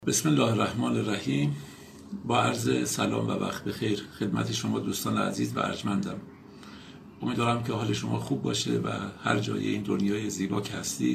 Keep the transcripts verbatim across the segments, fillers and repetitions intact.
بسم الله الرحمن الرحیم. با عرض سلام و وقت بخیر خدمت شما دوستان عزیز و ارجمندم. امیدوارم که حال شما خوب باشه و هر جای این دنیای زیبا که هستید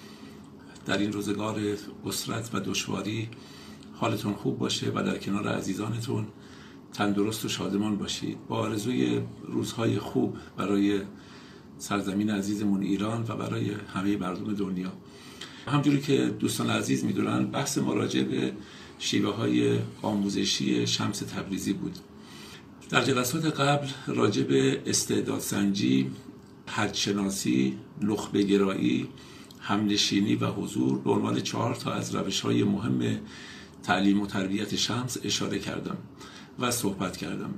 در این روزگار اسرت و دشواری حالتون خوب باشه و در کنار عزیزانتون تندرست و شادمان باشید، با آرزوی روزهای خوب برای سرزمین عزیزمون ایران و برای همه مردم دنیا. همجوری که دوستان عزیز میدونن بحث ما راجع به شیوه های آموزشی شمس تبریزی بود. در جلسات قبل راجع به استعدادسنجی، حدشناسی، نخبه گرایی، همنشینی و حضور به عنوان چهار تا از روش های مهم تعلیم و تربیت شمس اشاره کردم و صحبت کردم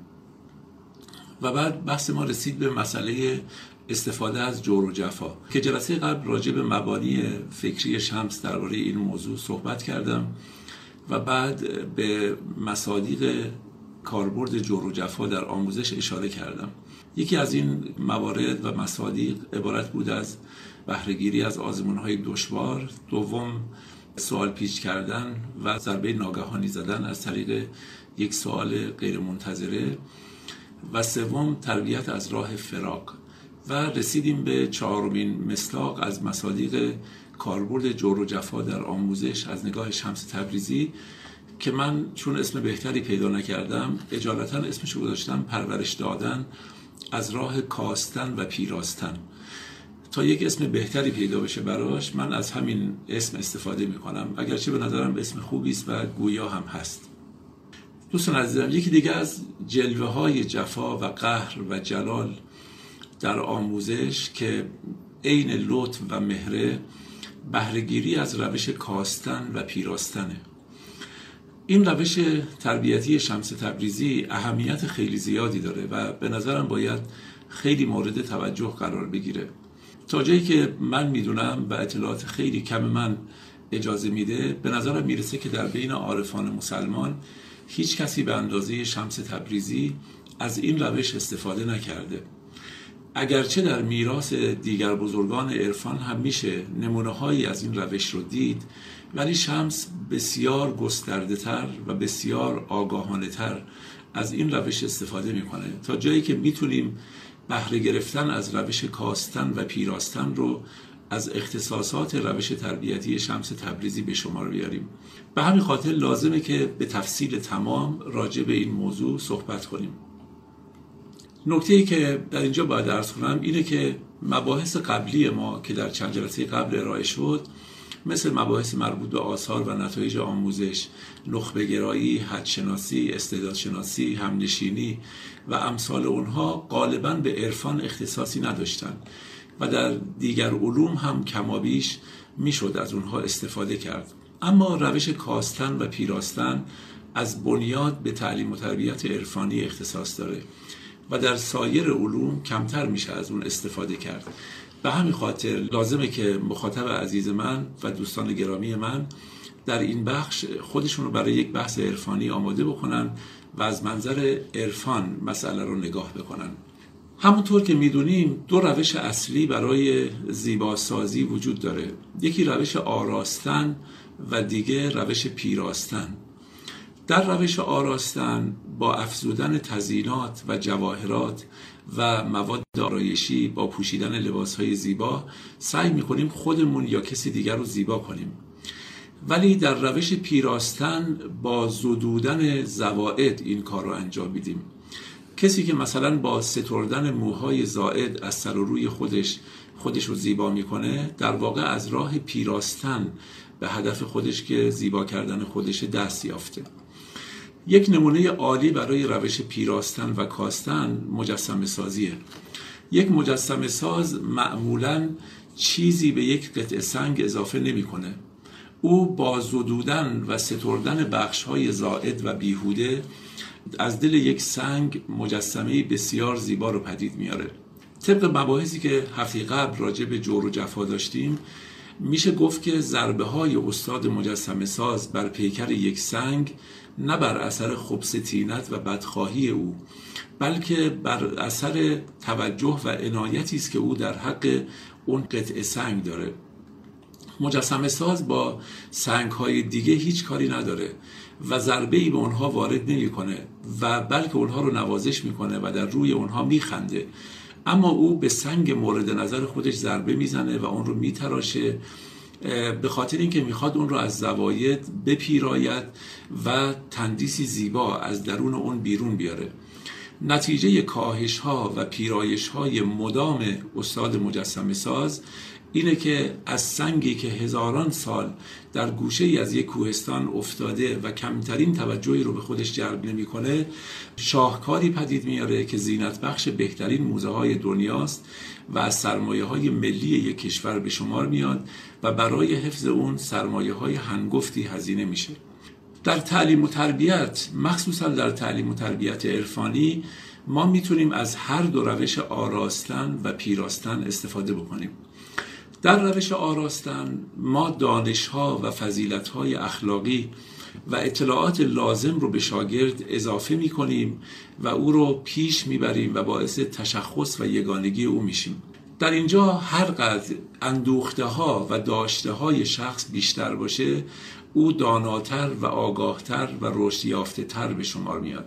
و بعد بحث ما رسید به مسئله استفاده از جور و جفا که جلسه قبل راجع به مبانی فکری شمس درباره این موضوع صحبت کردم و بعد به مصادیق کاربرد جور و جفا در آموزش اشاره کردم. یکی از این موارد و مصادیق عبارت بود از بهره‌گیری از آزمون‌های دشوار، دوم سوال پیچ کردن و ضربه ناگهانی زدن از طریق یک سوال غیر منتظره و سوم تربیت از راه فراق و رسیدیم به چهارمین مصداق از مصادیق کاربرد جور و جفا در آموزش از نگاه شمس تبریزی که من چون اسم بهتری پیدا نکردم اجالتا اسمشو گذاشتم پرورش دادن از راه کاستن و پیراستن. تا یک اسم بهتری پیدا بشه براش من از همین اسم استفاده میکنم، اگرچه به نظرم اسم خوبی است و گویا هم هست. دوستان عزیزم، یکی دیگه از جلوه های جفا و قهر و جلال در آموزش که عین لطف و مهره بهره‌گیری از روش کاستن و پیراستنه. این روش تربیتی شمس تبریزی اهمیت خیلی زیادی داره و به نظرم باید خیلی مورد توجه قرار بگیره. تا جایی که من میدونم و اطلاعات خیلی کم من اجازه میده، به نظرم میرسه که در بین عارفان مسلمان هیچ کسی به اندازه شمس تبریزی از این روش استفاده نکرده. اگرچه در میراث دیگر بزرگان عرفان هم میشه نمونه‌هایی از این روش رو دید، ولی شمس بسیار گسترده تر و بسیار آگاهانه تر از این روش استفاده میکنه، تا جایی که میتونیم بهره گرفتن از روش کاستن و پیراستن رو از اختصاصات روش تربیتی شمس تبریزی به شمار بیاریم. به همین خاطر لازمه که به تفصیل تمام راجع به این موضوع صحبت کنیم. نکته‌ای که در اینجا باید عرض کنم اینه که مباحث قبلی ما که در چند جلسه قبل ارائه شد، مثل مباحث مربوط به آثار و نتایج آموزش، نخبه گرایی، حدشناسی، استعدادشناسی، همنشینی و امثال اونها غالباً به عرفان اختصاصی نداشتن و در دیگر علوم هم کمابیش میشد از اونها استفاده کرد. اما روش کاستن و پیراستن از بنیاد به تعلیم و تربیت عرفانی اختصاص داره و در سایر علوم کمتر میشه از اون استفاده کرد. به همین خاطر لازمه که مخاطب عزیز من و دوستان گرامی من در این بخش خودشون رو برای یک بحث عرفانی آماده بکنن و از منظر عرفان مسئله رو نگاه بکنن. همونطور که میدونیم دو روش اصلی برای زیباسازی وجود داره، یکی روش آراستن و دیگه روش پیراستن. در روش آراستن با افزودن تزیینات و جواهرات و مواد آرایشی با پوشیدن لباسهای زیبا سعی میکنیم خودمون یا کسی دیگر رو زیبا کنیم، ولی در روش پیراستن با زدودن زوائد این کار رو انجام میدیم. کسی که مثلا با ستردن موهای زائد از سر و روی خودش خودش رو زیبا میکنه، در واقع از راه پیراستن به هدف خودش که زیبا کردن خودش دست یافته. یک نمونه عالی برای روش پیراستن و کاستن مجسمه سازیه. یک مجسمه ساز معمولاً چیزی به یک قطعه سنگ اضافه نمی‌کنه. او با زدودن و ستردن بخش‌های زائد و بیهوده از دل یک سنگ مجسمه بسیار زیبا رو پدید میاره. طبق مباحثی که هفته قبل راجع به جور و جفا داشتیم، میشه گفت که ضربه های استاد مجسمه ساز بر پیکر یک سنگ نه بر اثر خبث طینت و بدخواهی او، بلکه بر اثر توجه و عنایتی است که او در حق اون قطعه سنگ داره. مجسمه ساز با سنگ های دیگه هیچ کاری نداره و ضربه‌ای به اونها وارد نمی‌کنه و بلکه اونها رو نوازش میکنه و در روی اونها میخنده، اما او به سنگ مورد نظر خودش ضربه میزنه و اون رو میتراشه به خاطر اینکه میخواد اون رو از زواید بپیراید و تندیسی زیبا از درون اون بیرون بیاره. نتیجه کاهش ها و پیرایش های مدام استاد مجسمه ساز اینه که از سنگی که هزاران سال در گوشه ای از یک کوهستان افتاده و کمترین توجهی رو به خودش جلب نمی‌کنه، شاهکاری پدید میاره که زینت بخش بهترین موزه های دنیاست و از سرمایه های ملی یک کشور به شمار میاد و برای حفظ اون سرمایه های هنگفتی هزینه میشه. در تعلیم و تربیت، مخصوصا در تعلیم و تربیت عرفانی، ما میتونیم از هر دو روش آراستن و پیراستن استفاده بکنیم. در روش آراستن ما دانش‌ها و فضیلت‌های اخلاقی و اطلاعات لازم رو به شاگرد اضافه می‌کنیم و او رو پیش می‌بریم و باعث تشخص و یگانگی او میشیم. در اینجا هر قدر اندوخته‌ها و داشته‌های شخص بیشتر باشه، او داناتر و آگاهتر و رشد یافته‌تر به شمار میاد.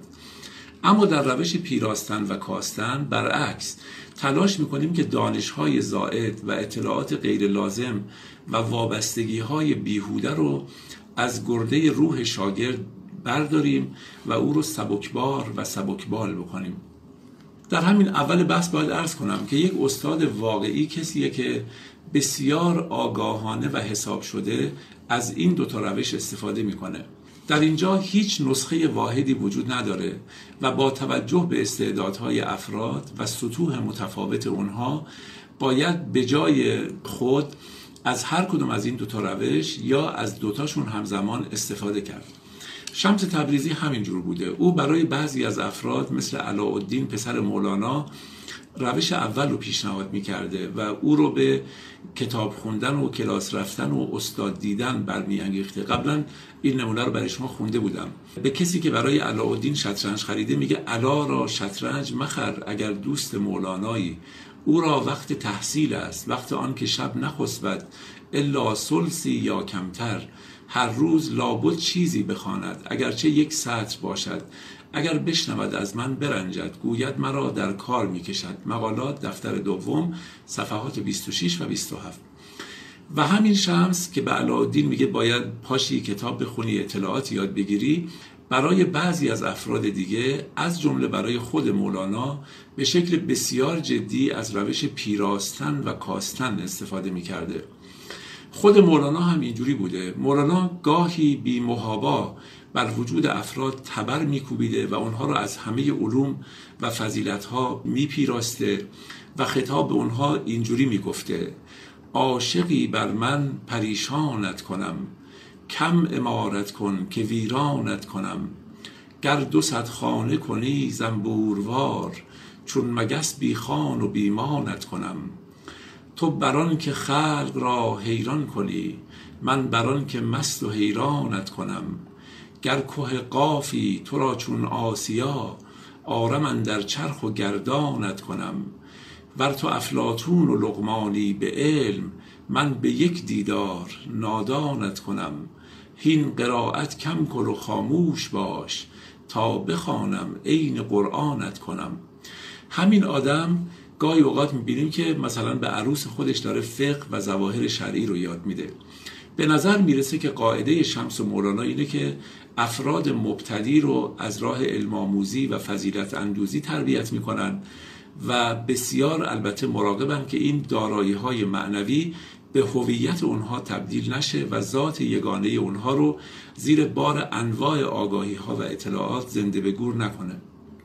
اما در روش پیراستن و کاستن برعکس، تلاش میکنیم که دانش‌های زائد و اطلاعات غیر لازم و وابستگی‌های بیهوده رو از گرده روح شاگرد برداریم و او رو سبکبار و سبکبال بکنیم. در همین اول بحث باید عرض کنم که یک استاد واقعی کسیه که بسیار آگاهانه و حساب شده از این دو تا روش استفاده میکنه. در اینجا هیچ نسخه واحدی وجود نداره و با توجه به استعدادهای افراد و سطوح متفاوت اونها باید به جای خود از هر کدوم از این دوتا روش یا از دوتاشون همزمان استفاده کرد. شمس تبریزی همینجور بوده. او برای بعضی از افراد مثل علاءالدین پسر مولانا روش اول رو پیشنهاد می‌کرده و او رو به کتاب خوندن و کلاس رفتن و استاد دیدن برمی‌انگیخته. قبلا این نمونه رو برای شما خونده بودم. به کسی که برای علاءالدین شطرنج خریده میگه علا را شطرنج مخر اگر دوست مولانایی، او را وقت تحصیل است، وقت آن که شب نخسبد الا ثلثی یا کمتر، هر روز لابد چیزی بخواند اگرچه یک سطر باشد، اگر بشنود از من برنجد گوید مرا در کار میکشد. مقالات دفتر دوم صفحات بیست و شش و بیست و هفت. و همین شمس که به علاءالدین میگه باید پاشی کتاب بخونی، اطلاعات یاد بگیری، برای بعضی از افراد دیگه از جمله برای خود مولانا به شکل بسیار جدی از روش پیراستن و کاستن استفاده میکرده. خود مولانا هم اینجوری بوده. مولانا گاهی بی محابا بر وجود افراد تبر میکوبیده و اونها را از همه علوم و فضیلتها میپیراسته و خطاب به اونها اینجوری میگفته: عاشقی بر من پریشانت کنم، کم امارت کن که ویرانت کنم، گر دو صد خانه کنی زنبوروار، چون مگس بی خان و بیمانت کنم. تو بران که خلق را حیران کنی، من بران که مست و حیرانت کنم. گر که قافی تو را چون آسیا، آرم اندر چرخ و گردانت کنم. ور تو افلاطون و لقمانی به علم، من به یک دیدار نادانت کنم. هین قرائت کم کن و خاموش باش، تا بخوانم عین قرآنت کنم. همین آدم گاهی اوقات میبینیم که مثلا به عروس خودش داره فقه و ظواهر شرعی رو یاد میده. به نظر میرسه که قاعده شمس و مولانا اینه که افراد مبتدی رو از راه علم آموزی و فضیلت اندوزی تربیت میکنن و بسیار البته مراقبن که این دارایی های معنوی به هویت اونها تبدیل نشه و ذات یگانه اونها رو زیر بار انواع آگاهی ها و اطلاعات زنده به گور نکنه.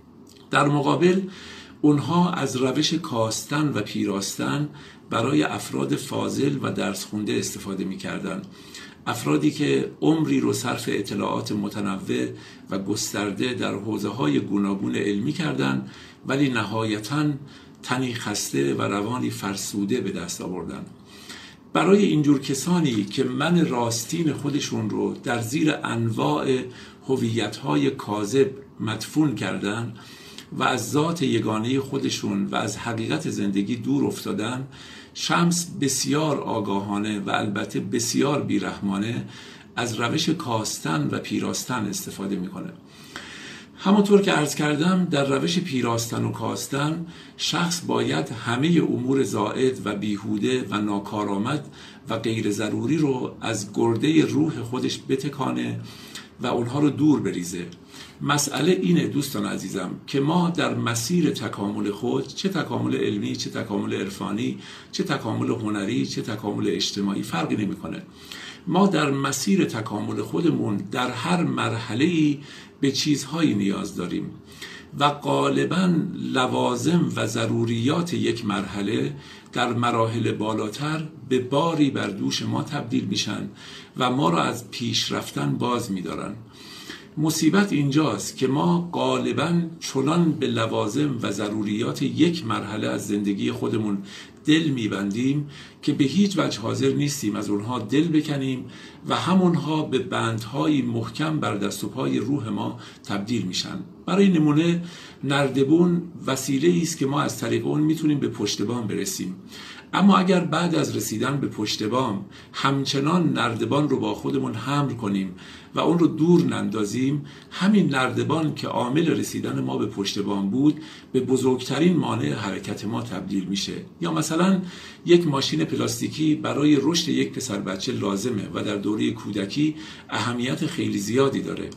در مقابل اونها از روش کاستن و پیراستن برای افراد فاضل و درس خونده استفاده می‌کردند. افرادی که عمری رو صرف اطلاعات متنوع و گسترده در حوزه‌های گوناگون علمی کردند، ولی نهایتاً تنی خسته و روانی فرسوده به دست آوردند. برای اینجور کسانی که من راستین خودشون رو در زیر انواع هویت‌های کاذب مدفون کردن و از ذات یگانه خودشون و از حقیقت زندگی دور افتادن، شمس بسیار آگاهانه و البته بسیار بیرحمانه از روش کاستن و پیراستن استفاده میکنه. همونطور که عرض کردم در روش پیراستن و کاستن شخص باید همه امور زائد و بیهوده و ناکارآمد و غیر ضروری رو از گرده روح خودش بتکانه و اونها رو دور بریزه. مسئله اینه دوستان عزیزم که ما در مسیر تکامل خود، چه تکامل علمی، چه تکامل عرفانی، چه تکامل هنری، چه تکامل اجتماعی، فرقی نمیکنه. ما در مسیر تکامل خودمون در هر مرحله‌ای به چیزهایی نیاز داریم و غالباً لوازم و ضروریات یک مرحله در مراحل بالاتر به باری بر دوش ما تبدیل میشن و ما را از پیش رفتن باز می‌دارن. مصیبت اینجاست که ما غالباً چنان به لوازم و ضروریات یک مرحله از زندگی خودمون دل میبندیم که به هیچ وجه حاضر نیستیم از اونها دل بکنیم و همونها به بندهای محکم بر دست و پای روح ما تبدیل میشن. برای نمونه نردبون وسیله است که ما از طریق اون میتونیم به پشت بام برسیم، اما اگر بعد از رسیدن به پشت بام همچنان نردبان رو با خودمون حمل کنیم و اون رو دور نندازیم، همین نردبان که عامل رسیدن ما به پشت بام بود به بزرگترین مانع حرکت ما تبدیل میشه. یا مثلا یک ماشین پلاستیکی برای رشد یک پسر بچه لازمه و در دوره کودکی اهمیت خیلی زیادی داره،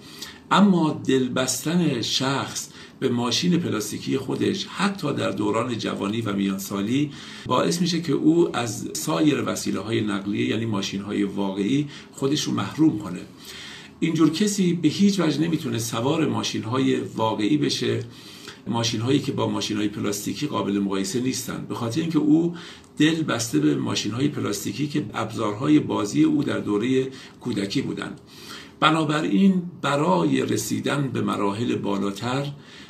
اما دل بستن شخص به ماشین پلاستیکی خودش حتی در دوران جوانی و میانسالی باعث میشه که او از سایر وسیله‌های نقلیه یعنی ماشین‌های واقعی خودش رو محروم کنه. اینجور کسی به هیچ وجه نمیتونه سوار ماشین‌های واقعی بشه، ماشین‌هایی که با ماشین‌های پلاستیکی قابل مقایسه نیستن، به خاطر اینکه او دل بسته به ماشین‌های پلاستیکی که ابزارهای بازی او در دوره کودکی بودن. بنابراین برای رسیدن به مراحل بالاتر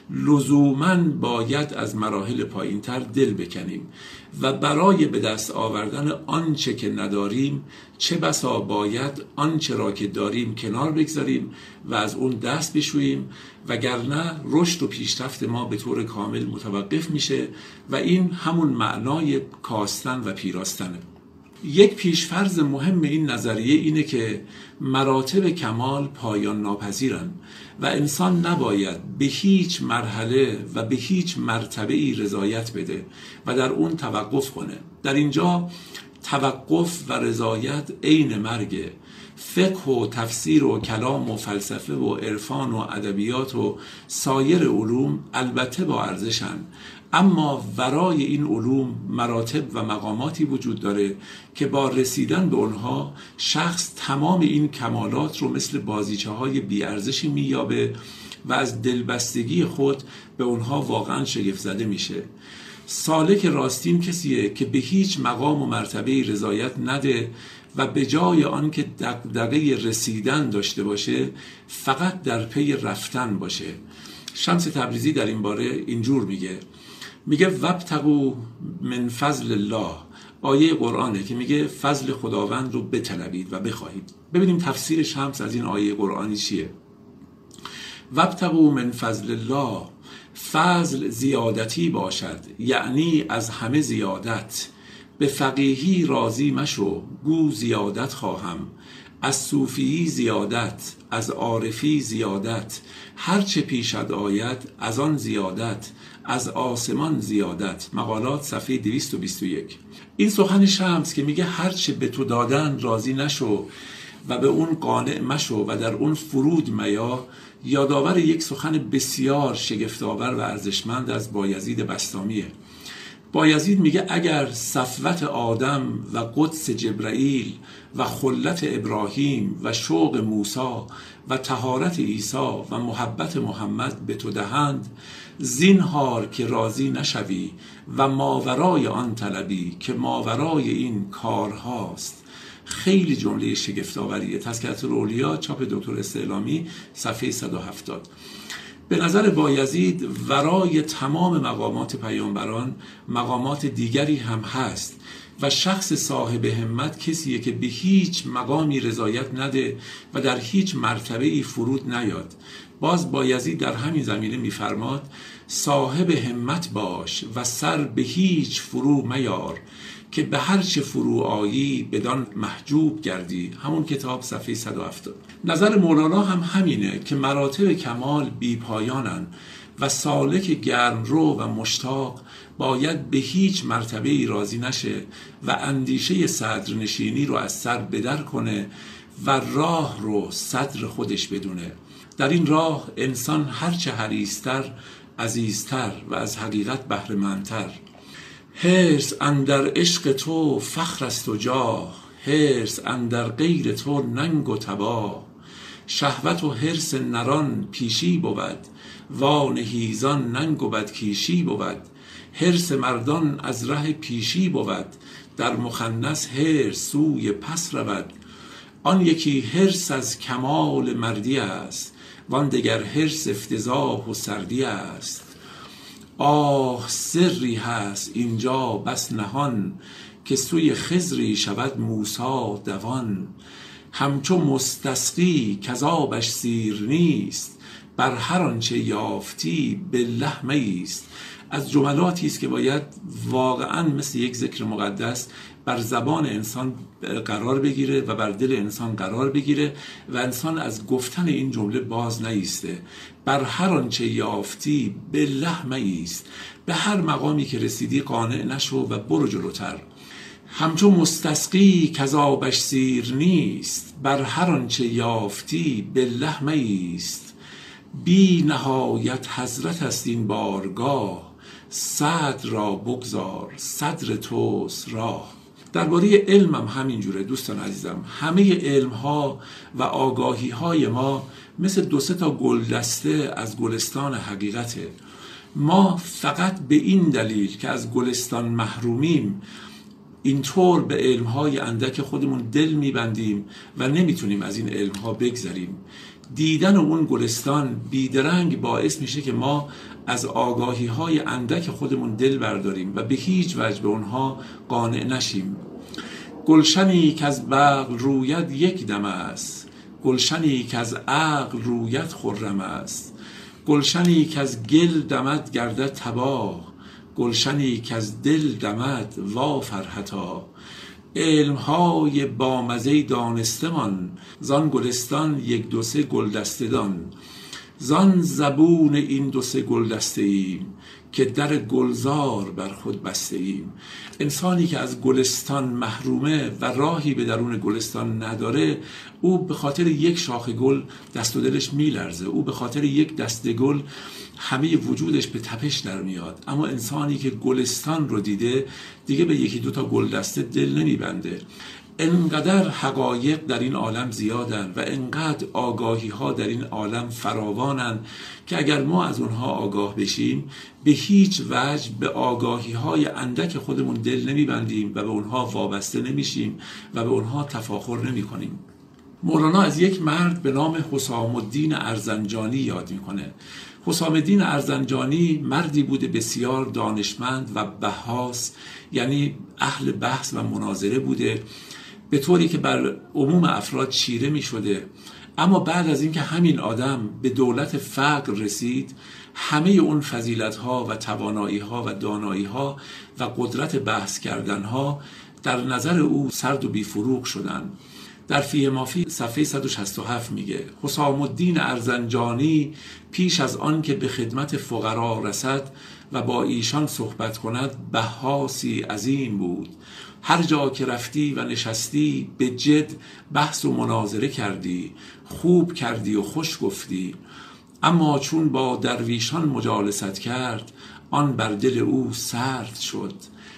لزوماً باید از مراحل پایینتر دل بکنیم و برای به دست آوردن آنچه که نداریم چه بسا باید آنچه را که داریم کنار بگذاریم و از اون دست بشوییم، وگرنه رشد و پیشرفت ما به طور کامل متوقف میشه و این همون معنای کاستن و پیراستنه. یک پیشفرض مهم این نظریه اینه که مراتب کمال پایان ناپذیرن و انسان نباید به هیچ مرحله و به هیچ مرتبه‌ای رضایت بده و در اون توقف کنه. در اینجا توقف و رضایت عین مرگه. فقه و تفسیر و کلام و فلسفه و عرفان و ادبیات و سایر علوم البته با ارزشن، اما ورای این علوم مراتب و مقاماتی وجود داره که با رسیدن به اونها شخص تمام این کمالات رو مثل بازیچه های بی ارزشی مییابه و از دلبستگی خود به اونها واقعا شگفت زده میشه. سالک راستین کسیه که به هیچ مقام و مرتبه رضایت نده و به جای آن که دغدغه رسیدن داشته باشه فقط در پی رفتن باشه. شمس تبریزی در این باره اینجور میگه میگه وابتغوا من فضل الله، آیه قرآنه که میگه فضل خداوند رو بطلبید و بخواهید. ببینیم تفسیر شمس از این آیه قرآنی چیه. وابتغوا من فضل الله، فضل زیادتی باشد، یعنی از همه زیادت. به فقیهی راضی مشو، گو زیادت خواهم. از صوفی زیادت، از عارفی زیادت. هرچه پیشت آید از آن زیادت، از آسمان زیادت. مقالات صفحه دویست و بیست و یک. این سخن شمس که میگه هرچه به تو دادن راضی نشو و به اون قانع مشو و در اون فرود میا، یادآور یک سخن بسیار شگفت‌آور و ارزشمند از بایزید بسطامیه. بایزید میگه اگر صفوت آدم و قدس جبرائیل و خلت ابراهیم و شوق موسی و طهارت عیسی و محبت محمد به تو دهند، زینهار که راضی نشوی و ماورای آن طلبی که ماورای این کارهاست. خیلی جمله شگفت‌آوریه. تذکرة الاولیا چاپ دکتر استعلامی صفحه صد و هفتاد. به نظر بایزید ورای تمام مقامات پیامبران مقامات دیگری هم هست و شخص صاحب همت کسیه که به هیچ مقامی رضایت نده و در هیچ مرتبه‌ای فرود نیاد. باز بایزید در همین زمینه میفرماد صاحب همت باش و سر به هیچ فرو میار، که به هر چه فرو آیی بدان محجوب گردی. همون کتاب صفحه صد و هفتاد. نظر مولانا هم همینه که مراتب کمال بی پایانن و سالک گرم رو و مشتاق باید به هیچ مرتبه ای راضی نشه و اندیشه صدرنشینی رو از سر بدر کنه و راه رو صدر خودش بدونه. در این راه انسان هرچه حریص‌تر عزیزتر و از حقیقت بهره‌مندتر. حرص اندر عشق تو فخر است و جاه، حرص اندر غیر تو ننگ و تباه. شهوت و حرص نران پیشی بود، وان هیزان ننگ و بدکیشی بود. حرص مردان از ره پیشی بود، در مخنث حرص سوی پس رود. آن یکی حرص از کمال مردی است، وان دگر حرص افتضاح و سردی است. آه سری هست اینجا بس نهان، که سوی خضری شود موسی دوان. همچو مستسقی کذابش سیر نیست، بر هر آنچه یافتی بالله میست. از جملاتی است که باید واقعا مثل یک ذکر مقدس بر زبان انسان قرار بگیره و بر دل انسان قرار بگیره و انسان از گفتن این جمله باز نیسته. بر هر آنچه یافتی بالله میست، به هر مقامی که رسیدی قانع نشو و برو جلوتر. همچو مستسقی کذابش سیر نیست، بر هر آنچه یافتی بالله میست. بی نهایت حضرت است این بارگاه، صدر را بگذار صدر توست راه. درباره علم هم همینجوره دوستان عزیزم. همه علم ها و آگاهی های ما مثل دو سه تا گلدسته از گلستان حقیقته. ما فقط به این دلیل که از گلستان محرومیم اینطور به علمهای اندک خودمون دل میبندیم و نمیتونیم از این علمها بگذریم. دیدن اون گلستان بیدرنگ باعث میشه که ما از آگاهی های اندک خودمون دل برداریم و به هیچ وجه به اونها قانع نشیم. گلشنی که از بغل روید یک دم است، گلشنی که از عقل روید خرم است. گلشنی که از گل دمد گردد تباه، گلشنی که از دل دمد وا فرحتا. علمهای بامزه دانستمان، زان گلستان یک دو سه گلدسته دان. زان زبون این دو سه گلدسته ایم، که در گلزار بر خود بسته ایم. انسانی که از گلستان محرومه و راهی به درون گلستان نداره، او به خاطر یک شاخ گل دست و دلش میلرزه، او به خاطر یک دسته گل همه وجودش به تپش در میاد. اما انسانی که گلستان رو دیده دیگه به یکی دو تا گلدسته دل نمیبنده. انقدر حقایق در این عالم زیادن و انقدر آگاهی ها در این عالم فراوانن که اگر ما از اونها آگاه بشیم به هیچ وجه به آگاهی های اندک خودمون دل نمیبندیم و به اونها وابسته نمیشیم و به اونها تفاخر نمی کنیم. مولانا از یک مرد به نام حسام الدین ارزنجانی یاد میکنه. حسام الدین ارزنجانی مردی بوده بسیار دانشمند و بحث، یعنی اهل بحث و مناظره بوده، به طوری که بر عموم افراد چیره می شده. اما بعد از اینکه همین آدم به دولت فقر رسید، همه اون فضیلت ها و توانایی ها و دانایی ها و قدرت بحث کردن ها در نظر او سرد و بی فروغ شدن. در فیه مافی صفحه صد و شصت و هفت میگه حسام الدین ارزنجانی پیش از آن که به خدمت فقرا رسد و با ایشان صحبت کند بحاسی عظیم بود. هر جا که رفتی و نشستی به جد بحث و مناظره کردی، خوب کردی و خوش گفتی. اما چون با درویشان مجالست کرد، آن بر دل او سرد شد.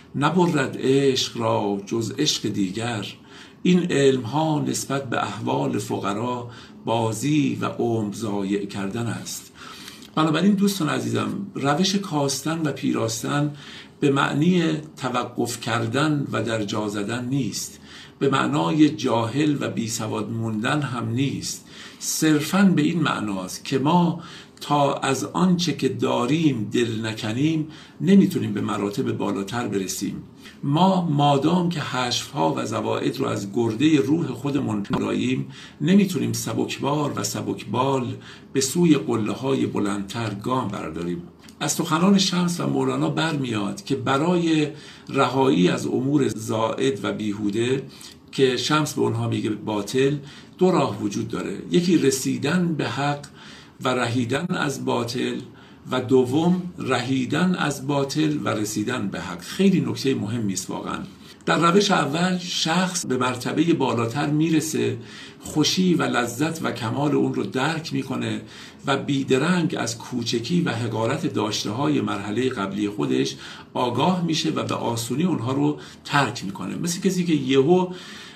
نبرد عشق را جز عشق دیگر، این علم ها نسبت به احوال فقرا بازی و عمر ضایع کردن است. بنابراین دوستان عزیزم، روش کاستن و پیراستن به معنی توقف کردن و در جا زدن نیست، به معنای جاهل و بی سواد موندن هم نیست. صرفاً به این معناست که ما تا از آنچه که داریم دل نکنیم نمیتونیم به مراتب بالاتر برسیم. ما مادام که حشوها و زوائد رو از گرده روح خودمون راییم نمیتونیم سبکبار و سبکبال به سوی قله‌های بلندتر گام برداریم. از سخنان شمس و مولانا برمیاد که برای رهایی از امور زائد و بیهوده که شمس به اونها میگه باطل، دو راه وجود داره. یکی رسیدن به حق و رهیدن از باطل و دوم رهیدن از باطل و رسیدن به حق. خیلی نکته مهمی است واقعا. در روش اول شخص به مرتبه بالاتر میرسه، خوشی و لذت و کمال اون رو درک میکنه و بیدرنگ از کوچکی و حقارت داشته های مرحله قبلی خودش آگاه میشه و به آسونی اونها رو ترک میکنه. مثل کسی که یهو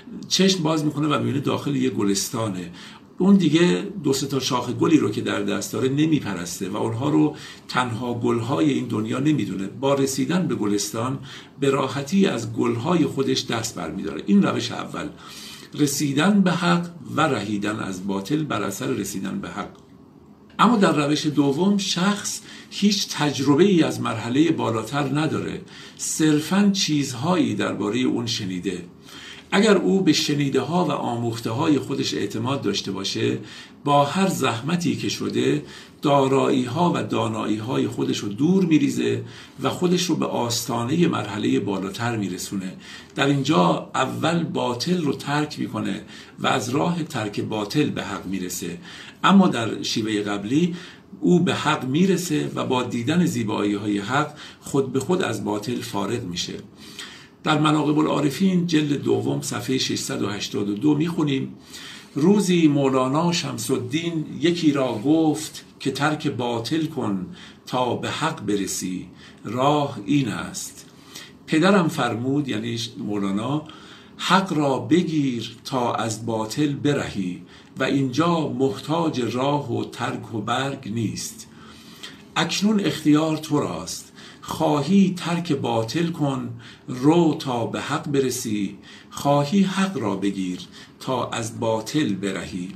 چشم باز میکنه و میبینه داخل یه گلستانه، اون دیگه دو سه تا شاخ گلی رو که در دست داره نمیپرسته و اونها رو تنها گلهای این دنیا نمیدونه. با رسیدن به گلستان به راحتی از گلهای خودش دست برمیداره. این روش اول، رسیدن به حق و رهیدن از باطل بر اثر رسیدن به حق. اما در روش دوم شخص هیچ تجربه ای از مرحله بالاتر نداره، صرفاً چیزهایی درباره اون شنیده. اگر او به شنیده ها و آموخته های خودش اعتماد داشته باشه، با هر زحمتی که شده دارایی ها و دانایی های خودش رو دور میریزه و خودش رو به آستانه مرحله بالاتر میرسونه. در اینجا اول باطل رو ترک میکنه و از راه ترک باطل به حق میرسه. اما در شیوه قبلی او به حق میرسه و با دیدن زیبایی های حق خود به خود از باطل فارغ میشه. در مناقب العارفین جلد دوم صفحه ششصد و هشتاد و دو میخونیم: روزی مولانا شمس الدین یکی را گفت که ترک باطل کن تا به حق برسی، راه این است. پدرم فرمود، یعنی مولانا، حق را بگیر تا از باطل برهی و اینجا محتاج راه و ترک و برگ نیست. اکنون اختیار تو راست، خواهی ترک باطل کن رو تا به حق برسی، خواهی حق را بگیر تا از باطل برهی.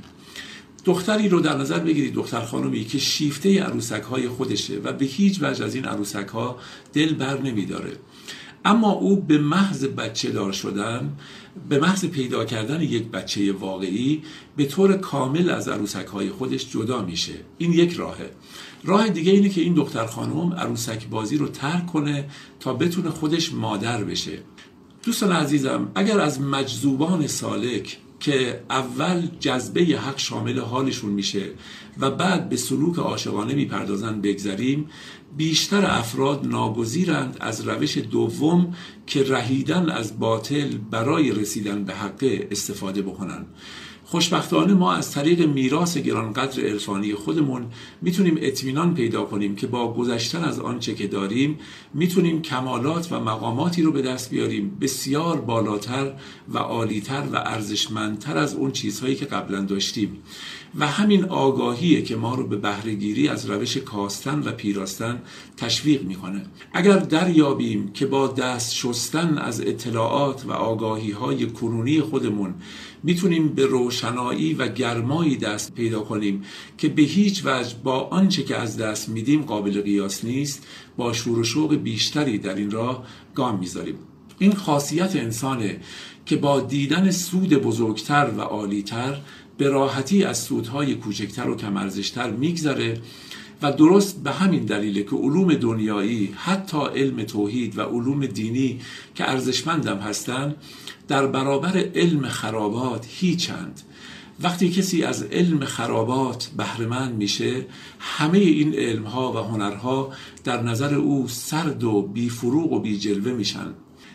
دختری رو در نظر بگیرید، دختر خانومی که شیفته عروسک های خودشه و به هیچ وجه از این عروسک ها دل بر نمی داره، اما او به محض بچه دار شدن، به محض پیدا کردن یک بچه واقعی به طور کامل از عروسک های خودش جدا میشه. این یک راهه. راه دیگه اینه که این دختر خانم عروسک بازی رو ترک کنه تا بتونه خودش مادر بشه. دوستان عزیزم، اگر از مجذوبان سالک که اول جذبه حق شامل حالشون میشه و بعد به سلوک عاشقانه میپردازن بگذریم، بیشتر افراد ناگزیرند از روش دوم که رهیدن از باطل برای رسیدن به حق استفاده بکنن. خوشبختانه ما از طریق میراث گرانقدر عرفانی خودمون میتونیم اطمینان پیدا کنیم که با گذشتن از آنچه که داریم میتونیم کمالات و مقاماتی رو به دست بیاریم بسیار بالاتر و عالیتر و ارزشمندتر از اون چیزهایی که قبلا داشتیم. و همین آگاهیه که ما رو به بهره‌گیری از روش کاستن و پیراستن تشویق میکنه. اگر دریابیم که با دست شستن از اطلاعات و آگاهی‌های کنونی خودمون میتونیم به روشنایی و گرمایی دست پیدا کنیم که به هیچ وجه با آنچه که از دست میدیم قابل قیاس نیست، با شور و شوق بیشتری در این راه گام میذاریم. این خاصیت انسانه که با دیدن سود بزرگتر و عالیتر به راحتی از سودهای کوچکتر و کم ارزشتر میگذره و درست به همین دلیله که علوم دنیایی، حتی علم توحید و علوم دینی که ارزشمندم هستن، در برابر علم خرابات هیچند. وقتی کسی از علم خرابات بهره‌مند میشه، همه این علمها و هنرها در نظر او سرد و بی فروغ و بی جلوه میشن.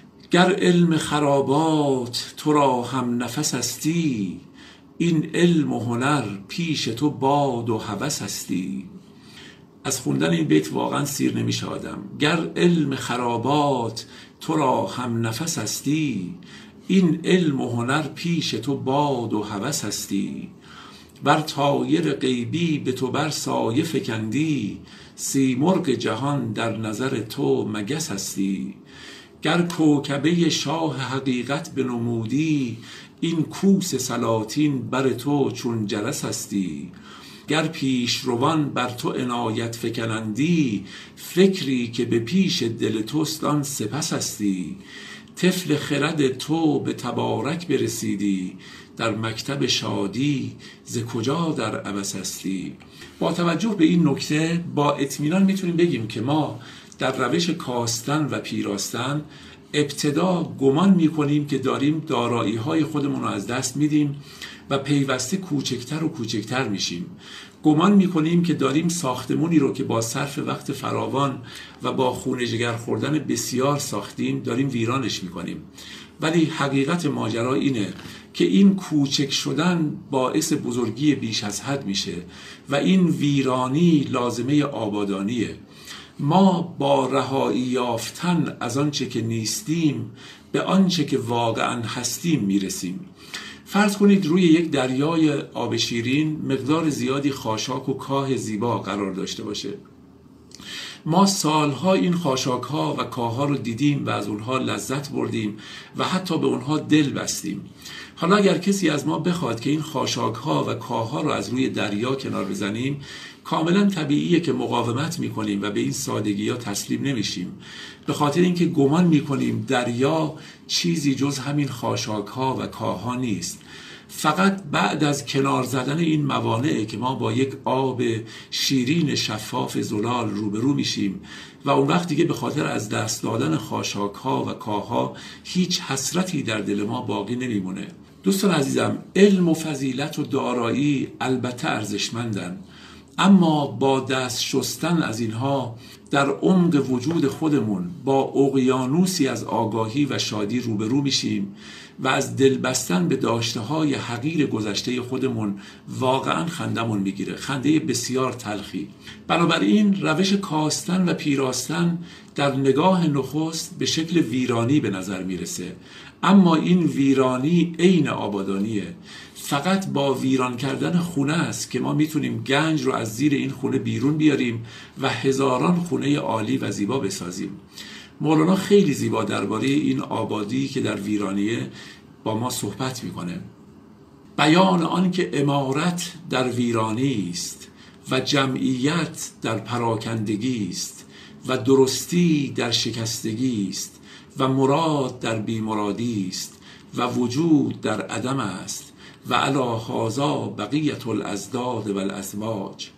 گر علم خرابات تو را هم نفس استی، این علم و هنر پیش تو باد و هوس استی. از خوندن این بیت واقعا سیر نمیشه آدم. گر علم خرابات تو را هم نفس استی، این علم و هنر پیش تو باد و هوس استی. بر طایر غیبی به تو بر سایه فکندی، سیمرغ جهان در نظر تو مگس استی. گر کوکبه شاه حقیقت بنمودی، این کوس سلاطین بر تو چون جرس استی. گر پیش روان بر تو عنایت فکنندی، فکری که به پیش دل توست آن سپس هستی. طفل خرد تو به تبارک برسیدی، در مکتب شادی ز کجا در عبث هستی. با توجه به این نکته با اطمینان میتونیم بگیم که ما در روش کاستن و پیراستن ابتدا گمان میکنیم که داریم دارایی های خودمون رو از دست میدیم و پیوسته کوچکتر و کوچکتر میشیم. گمان میکنیم که داریم ساختمونی رو که با صرف وقت فراوان و با خون جگر خوردن بسیار ساختیم داریم ویرانش میکنیم. ولی حقیقت ماجرا اینه که این کوچک شدن باعث بزرگی بیش از حد میشه و این ویرانی لازمه آبادانیه. ما با رهایی یافتن از آنچه که نیستیم به آنچه که واقعا هستیم میرسیم. فرض کنید روی یک دریای آب شیرین مقدار زیادی خاشاک و کاه زیبا قرار داشته باشه. ما سالها این خاشاک ها و کاه ها رو دیدیم و از اونها لذت بردیم و حتی به اونها دل بستیم. حالا اگر کسی از ما بخواد که این خاشاک ها و کاه ها رو از روی دریا کنار بزنیم، کاملا طبیعیه که مقاومت میکنیم و به این سادگی ها تسلیم نمیشیم، به خاطر اینکه گمان میکنیم دریا چیزی جز همین خاشاک ها و کاه ها نیست. فقط بعد از کنار زدن این موانعه که ما با یک آب شیرین شفاف زلال روبرو میشیم و اون وقت دیگه به خاطر از دست دادن خاشاک ها و کاه ها هیچ حسرتی در دل ما باقی نمیمونه. دوستان عزیزم، علم و فضیلت و دارایی البته ارزشمندن، اما با دست شستن از اینها در عمق وجود خودمون با اقیانوسی از آگاهی و شادی روبرو میشیم و از دل بستن به داشته‌های حقیر گذشته خودمون واقعا خندمون میگیره، خنده بسیار تلخی. بنابراین روش کاستن و پیراستن در نگاه نخست به شکل ویرانی به نظر میرسه، اما این ویرانی عین آبادانیه. فقط با ویران کردن خونه است که ما میتونیم گنج رو از زیر این خونه بیرون بیاریم و هزاران خونه عالی و زیبا بسازیم. مولانا خیلی زیبا درباره این آبادی که در ویرانیه با ما صحبت میکنه. بیان آن که عمارت در ویرانی است و جمعیت در پراکندگی است و درستی در شکستگی است و مراد در بیمرادی است و وجود در عدم است و علی هذا بقیت الازداد و الازواج.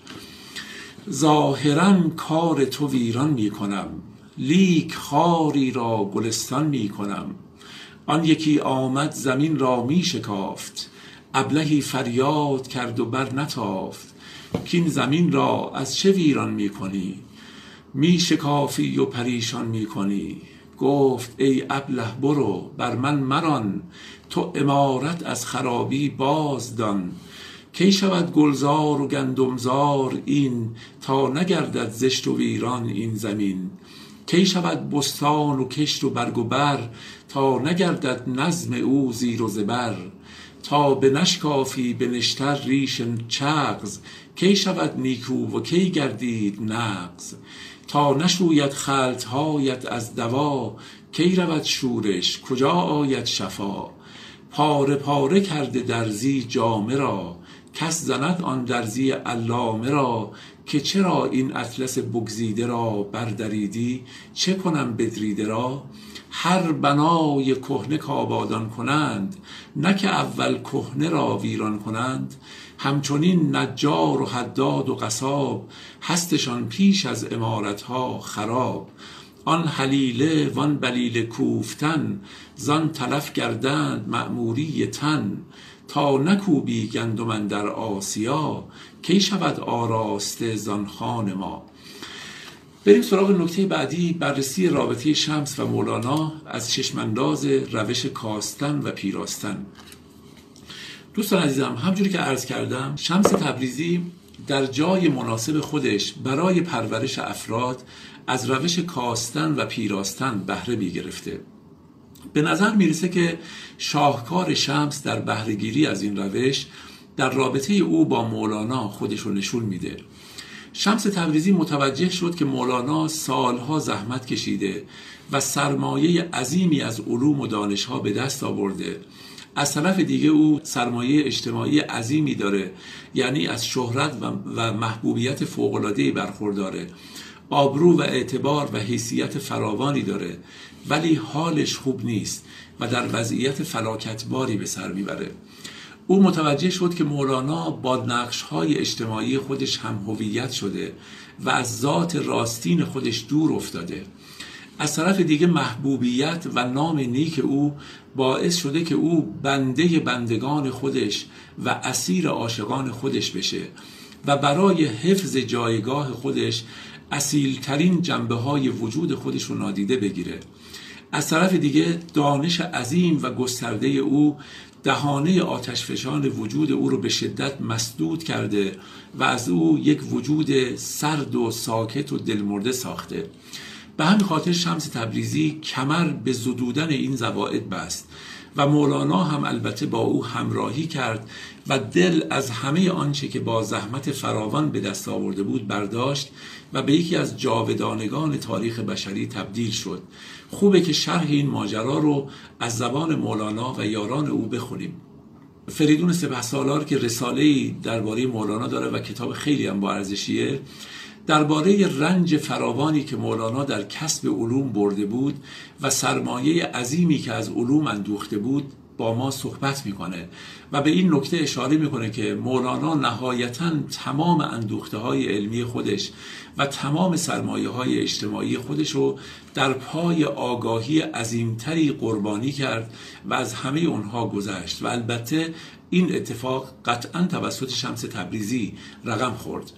ظاهرا کار تو ویران می کنم، لیک خاری را گلستان می کنم. آن یکی آمد زمین را می شکافت، ابلهی فریاد کرد و بر نتافت. کین زمین را از چه ویران می کنی؟ می شکافی و پریشان می کنی. گفت ای ابله برو بر من مران، تو عمارت از خرابی بازدان. کی شود گلزار و گندمزار این، تا نگردد زشت و ویران این زمین. کی شود بستان و کشت و برگ و بر، تا نگردد نظم او زیر و زبر. تا به نشکافی به نشتر ریش چغز، کی شود نیکو و کی گردید نغز. تا نشوید خلطهایت از دوا، کی رود شورش کجا آید شفا. پاره پاره کرده درزی جامه را، کس زند آن درزی علامه را. که چرا این اطلس بگزیده را بردریدی، چه کنم بدریده را. هر بنای کهنه کآبادان کنند، نه که اول کهنه را ویران کنند. همچنین نجار و حداد و قصاب، هستشان پیش از عمارتها خراب. آن حلیله وان بلیله کوفتن، زان تلف گردند مأموری تن. تا نکوبی گندم اندر آسیا، کی شود آراسته زان خان ما. بریم سراغ نکته بعدی، بررسی رابطه شمس و مولانا از چشمانداز روش کاستن و پیراستن. دوستان عزیزم، همجوری که عرض کردم، شمس تبریزی در جای مناسب خودش برای پرورش افراد از روش کاستن و پیراستن بهره می‌گرفته. به نظر میرسه که شاهکار شمس در بهره‌گیری از این روش در رابطه او با مولانا خودش رو نشون میده. شمس تبریزی متوجه شد که مولانا سالها زحمت کشیده و سرمایه عظیمی از علوم و دانشها به دست آورده، از طرف دیگه او سرمایه اجتماعی عظیمی داره، یعنی از شهرت و محبوبیت فوق‌العاده‌ای برخورداره، آبرو و اعتبار و حیثیت فراوانی داره، ولی حالش خوب نیست و در وضعیت فلاکتباری به سر میبره. او متوجه شد که مولانا با نقش‌های اجتماعی خودش هم هویت شده و از ذات راستین خودش دور افتاده. از طرف دیگه محبوبیت و نام نیک او باعث شده که او بنده بندگان خودش و اسیر عاشقان خودش بشه و برای حفظ جایگاه خودش اصیلترین جنبه های وجود خودش رو نادیده بگیره. از طرف دیگه دانش عظیم و گسترده او دهانه آتشفشان وجود او رو به شدت مسدود کرده و از او یک وجود سرد و ساکت و دلمرده ساخته. به همین خاطر شمس تبریزی کمر به زدودن این زوائد بست و مولانا هم البته با او همراهی کرد و دل از همه آنچه که با زحمت فراوان به دست آورده بود برداشت و به یکی از جاودانگان تاریخ بشری تبدیل شد. خوبه که شرح این ماجرا رو از زبان مولانا و یاران او بخونیم. فریدون سپهسالار که رساله‌ای درباره مولانا داره و کتاب خیلی هم با ارزشیه، درباره رنج فراوانی که مولانا در کسب علوم برده بود و سرمایه عظیمی که از علوم اندوخته بود با ما صحبت میکنه و به این نکته اشاره میکنه که مولانا نهایتاً تمام اندوخته های علمی خودش و تمام سرمایه های اجتماعی خودش رو در پای آگاهی عظیمتری قربانی کرد و از همه اونها گذشت و البته این اتفاق قطعاً توسط شمس تبریزی رقم خورد.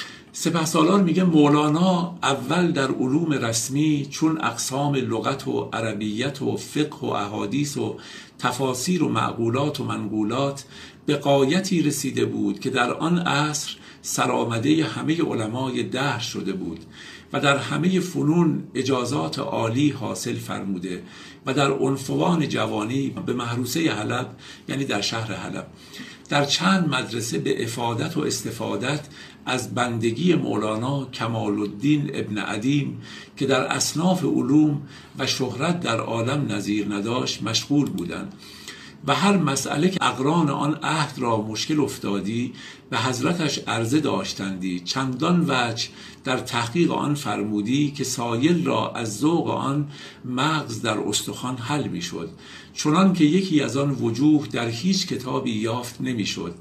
سپهسالار میگه مولانا اول در علوم رسمی چون اقسام لغت و عربیت و فقه و احادیث و تفاسیر و معقولات و منقولات به غایتی رسیده بود که در آن عصر سرآمده همه علمای دهر شده بود و در همه فنون اجازات عالی حاصل فرموده و در عنفوان جوانی به محروسه حلب، یعنی در شهر حلب، در چند مدرسه به افادت و استفادت از بندگی مولانا کمال الدین ابن عدیم که در اصناف علوم و شهرت در عالم نظیر نداشت مشغول بودند و هر مسئله که اقران آن عهد را مشکل افتادی به حضرتش عرضه داشتندی، چندان وجه در تحقیق آن فرمودی که سایل را از ذوق آن مغز در استخوان حل می شد، چنان که یکی از آن وجوه در هیچ کتابی یافت نمی شد.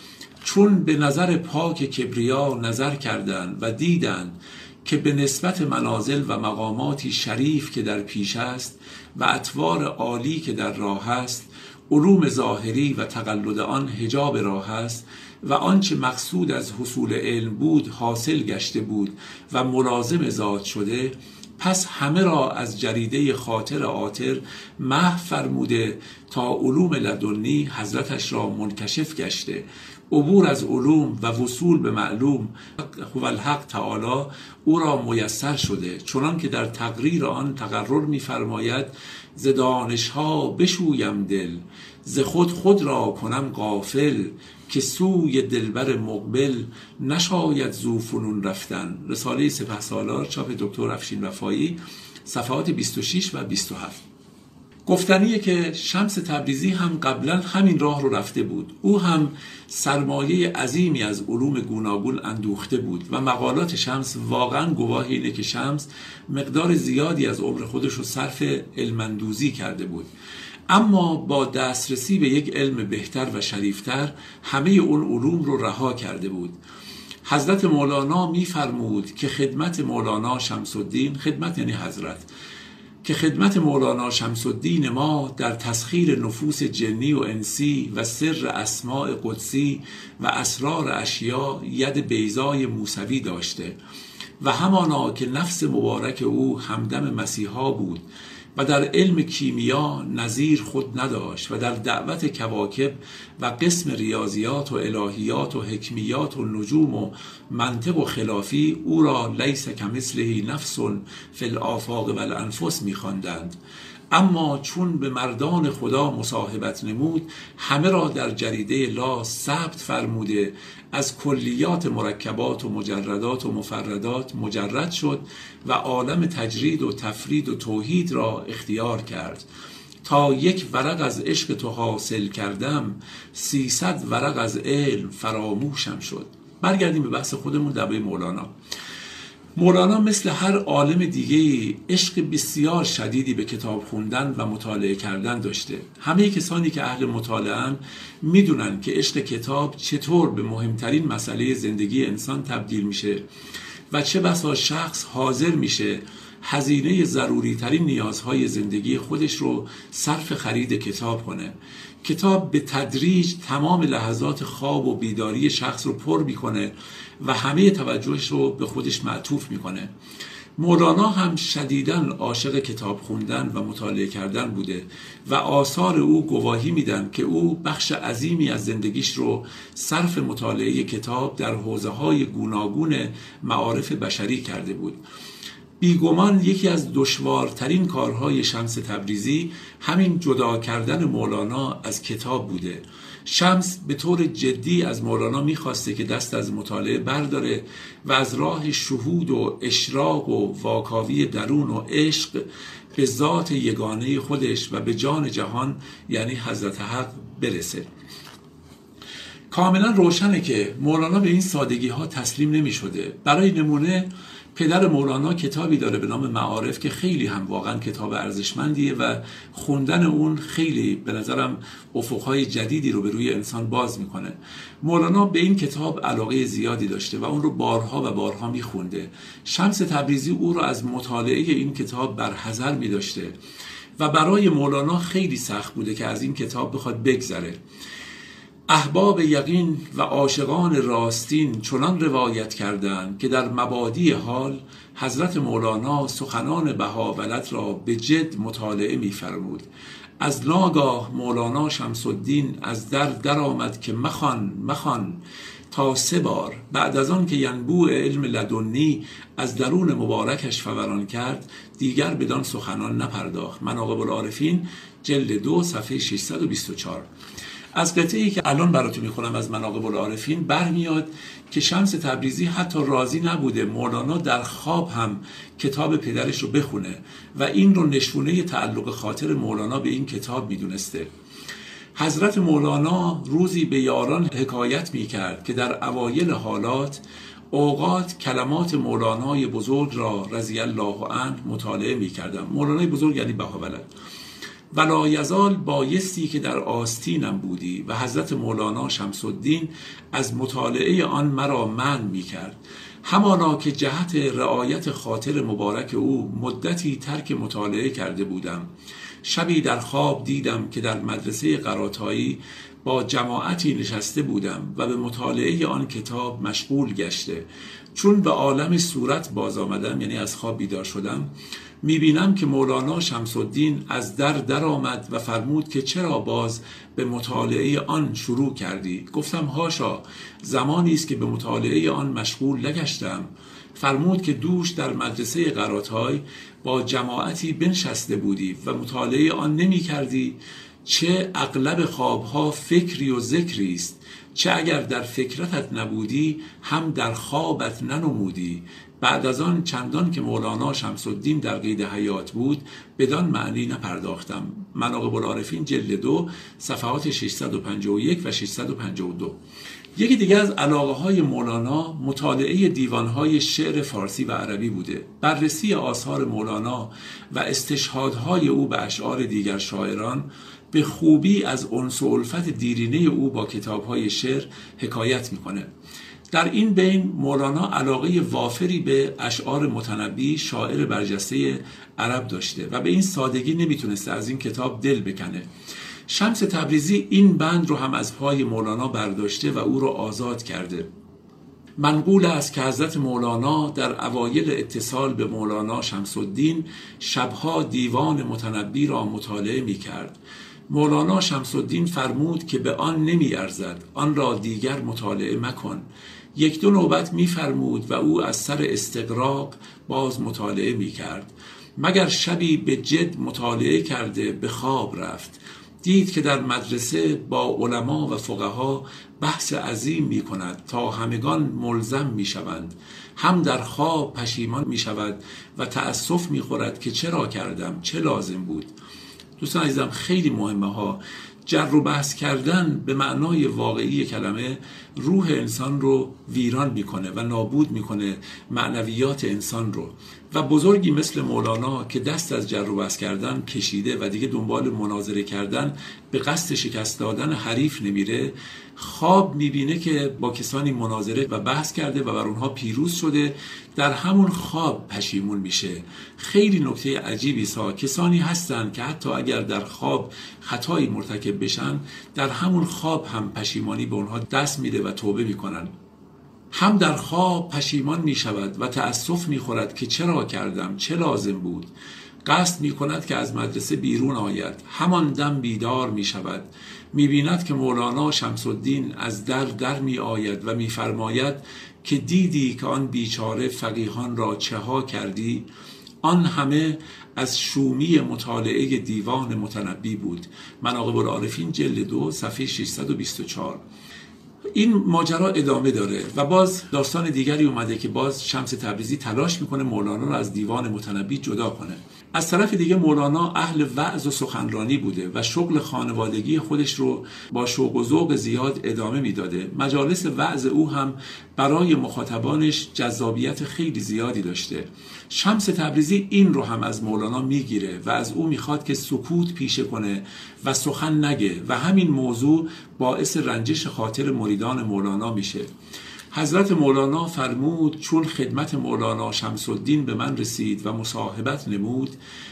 چون به نظر پاک کبریا نظر کردند و دیدند که به نسبت منازل و مقاماتی شریف که در پیش است و اطوار عالی که در راه است، علوم ظاهری و تقلد آن حجاب راه است و آنچه مقصود از حصول علم بود حاصل گشته بود و ملازم ذات شده، پس همه را از جریده خاطر عاطر محو فرموده تا علوم لدنی حضرتش را منکشف گشته، عبور از علوم و وصول به معلوم هو الحق تعالی او را میسر شده، چنان که در تقریر آن تقرر می فرماید ز دانش‌ها بشویم دل، ز خود خود را کنم غافل، که سوی دلبر مقبل نشاید زو فنون رفتن. رساله سپهسالار چاپ دکتر افشین وفایی، صفحات بیست و شش و بیست و هفت. گفتنیه که شمس تبریزی هم قبلا همین راه رو رفته بود. او هم سرمایه عظیمی از علوم گوناگون اندوخته بود و مقالات شمس واقعا گواه اینه که شمس مقدار زیادی از عمر خودش رو صرف علم‌اندوزی کرده بود، اما با دسترسی به یک علم بهتر و شریفتر همه اون علوم رو رها کرده بود. حضرت مولانا می‌فرمود که خدمت مولانا شمس الدین، خدمت یعنی حضرت، که خدمت مولانا شمس الدین ما در تسخیر نفوس جنی و انسی و سر اسماء قدسی و اسرار اشیا ید بیضای موسوی داشته و همانا که نفس مبارک او همدم مسیحا بود و در علم کیمیا نظیر خود نداشت و در دعوت کواکب و قسم ریاضیات و الهیات و حکمیات و نجوم و منطق و خلافی او را لیس کمثله نفس فی الآفاق و الانفس می‌خواندند. اما چون به مردان خدا مصاحبت نمود، همه را در جریده لا ثبت فرموده از کلیات مرکبات و مجردات و مفردات مجرد شد و عالم تجرید و تفرید و توحید را اختیار کرد. تا یک ورق از عشق تو حاصل کردم، سیصد ورق از علم فراموشم شد. برگردیم به بحث خودمون درباره مولانا. مولانا مثل هر عالم دیگه‌ای عشق بسیار شدیدی به کتاب خوندن و مطالعه کردن داشته. همه کسانی که اهل مطالعه‌اند میدونن که عشق کتاب چطور به مهمترین مسئله زندگی انسان تبدیل میشه و چه بسا شخص حاضر میشه هزینه ضروری ترین نیازهای زندگی خودش رو صرف خرید کتاب کنه. کتاب به تدریج تمام لحظات خواب و بیداری شخص رو پر میکنه و همه توجهش رو به خودش معطوف میکنه. مولانا هم شدیداً عاشق کتاب خوندن و مطالعه کردن بوده و آثار او گواهی میدن که او بخش عظیمی از زندگیش رو صرف مطالعه کتاب در حوزه‌های گوناگون معارف بشری کرده بود. بیگمان یکی از دشوارترین کارهای شمس تبریزی همین جدا کردن مولانا از کتاب بوده. شمس به طور جدی از مولانا میخواسته که دست از مطالعه برداره و از راه شهود و اشراق و واکاوی درون و عشق به ذات یگانه خودش و به جان جهان یعنی حضرت حق برسه. کاملا روشنه که مولانا به این سادگی ها تسلیم نمی شده. برای نمونه پدر مولانا کتابی داره به نام معارف که خیلی هم واقعا کتاب ارزشمندیه و خوندن اون خیلی به نظرم افقهای جدیدی رو به روی انسان باز میکنه. مولانا به این کتاب علاقه زیادی داشته و اون رو بارها و بارها میخونده. شمس تبریزی او رو از مطالعه این کتاب برحذر میداشته و برای مولانا خیلی سخت بوده که از این کتاب بخواد بگذره. احباب یقین و عاشقان راستین چنان روایت کردند که در مبادی حال حضرت مولانا سخنان بهاولد را به جد مطالعه می‌فرمود. از ناگاه مولانا شمس الدین از در در آمد که مخوان مخوان تا سه بار. بعد از آن که ینبوع علم لدنی از درون مبارکش فوران کرد دیگر بدان سخنان نپرداخت. مناقب العارفین جلد دو صفحه ششصد و بیست و چهار. از قطعه‌ای که الان براتون میخونم از مناقب العارفین برمیاد که شمس تبریزی حتی راضی نبوده مولانا در خواب هم کتاب پدرش رو بخونه و این رو نشونه تعلق خاطر مولانا به این کتاب میدونسته. حضرت مولانا روزی به یاران حکایت میکرد که در اوایل حالات اوقات کلمات مولانای بزرگ را رضی الله عنه مطالعه میکردم. مولانای بزرگ یعنی بهاولد. ولا یزال بایستی که در آستینم بودی و حضرت مولانا شمس الدین از مطالعه آن مرا منع می کرد. همانا که جهت رعایت خاطر مبارک او مدتی ترک مطالعه کرده بودم. شبی در خواب دیدم که در مدرسه قراتایی با جماعتی نشسته بودم و به مطالعه آن کتاب مشغول گشته. چون به عالم صورت باز آمدم یعنی از خواب بیدار شدم میبینم که مولانا شمس الدین از در در آمد و فرمود که چرا باز به مطالعه آن شروع کردی؟ گفتم هاشا، زمانی است که به مطالعه آن مشغول نگشتم. فرمود که دوش در مدرسه قراتای با جماعتی بنشسته بودی و مطالعه آن نمی کردی. چه اغلب خوابها فکری و ذکری است، چه اگر در فکرتت نبودی هم در خوابت ننمودی. بعد از آن چندان که مولانا شمس الدین در قید حیات بود بدان معنی نپرداختم. مناقب العارفین جلد دو صفحات ششصد و پنجاه و یک و ششصد و پنجاه و دو. یکی دیگه از علاقه های مولانا مطالعه دیوانهای شعر فارسی و عربی بوده. بررسی آثار مولانا و استشهادهای او به اشعار دیگر شاعران به خوبی از انس و الفت دیرینه او با کتابهای شعر حکایت میکنه. در این بین مولانا علاقه وافری به اشعار متنبی شاعر برجسته عرب داشته و به این سادگی نمیتونسته از این کتاب دل بکنه. شمس تبریزی این بند رو هم از پای مولانا برداشته و او رو آزاد کرده. منقول است که حضرت مولانا در اوایل اتصال به مولانا شمس الدین شبها دیوان متنبی را مطالعه می کرد. مولانا شمس الدین فرمود که به آن نمی ارزد، آن را دیگر مطالعه مکن. یک دو نوبت می فرمود و او از سر استغراق باز مطالعه می کرد. مگر شبی به جد مطالعه کرده به خواب رفت. دید که در مدرسه با علما و فقها بحث عظیم می کند تا همگان ملزم می شوند. هم در خواب پشیمان می شود و تأسف می خورد که چرا کردم، چه لازم بود. دوستان عزیزم خیلی مهمه ها. جر و بحث کردن به معنای واقعی کلمه روح انسان رو ویران میکنه و نابود میکنه معنویات انسان رو. و بزرگی مثل مولانا که دست از جر و بحث کردن کشیده و دیگه دنبال مناظره کردن به قصد شکست دادن حریف نمیره، خواب میبینه که با کسانی مناظره و بحث کرده و بر اونها پیروز شده، در همون خواب پشیمون میشه. خیلی نکته عجیبی است. کسانی هستن که حتی اگر در خواب خطایی مرتکب بشن، در همون خواب هم پشیمانی به اونها دست میده و توبه میکنن. هم در خواب پشیمان می شود و تأسف می خورد که چرا کردم، چه لازم بود. قصد می کند که از مدرسه بیرون آید، همان دم بیدار می شود. می بیند که مولانا شمس الدین از در در می آید و می فرماید که دیدی که آن بیچاره فقیهان را چه ها کردی. آن همه از شومی مطالعه دیوان متنبی بود. مناقب العارفین جلد دو صفحه ششصد و بیست و چهار. این ماجرا ادامه داره و باز داستان دیگری اومده که باز شمس تبریزی تلاش میکنه مولانا رو از دیوان متنبی جدا کنه. از طرف دیگه مولانا اهل وعظ و سخنرانی بوده و شغل خانوادگی خودش رو با شوق و ذوق زیاد ادامه میداده. مجالس وعظ او هم برای مخاطبانش جذابیت خیلی زیادی داشته. شمس تبریزی این رو هم از مولانا میگیره و از او میخواد که سکوت پیشه کنه و سخن نگه و همین موضوع باعث رنجش خاطر مریدان مولانا میشه. حضرت مولانا فرمود چون خدمت مولانا شمس الدین به من رسید و مصاحبت نمود،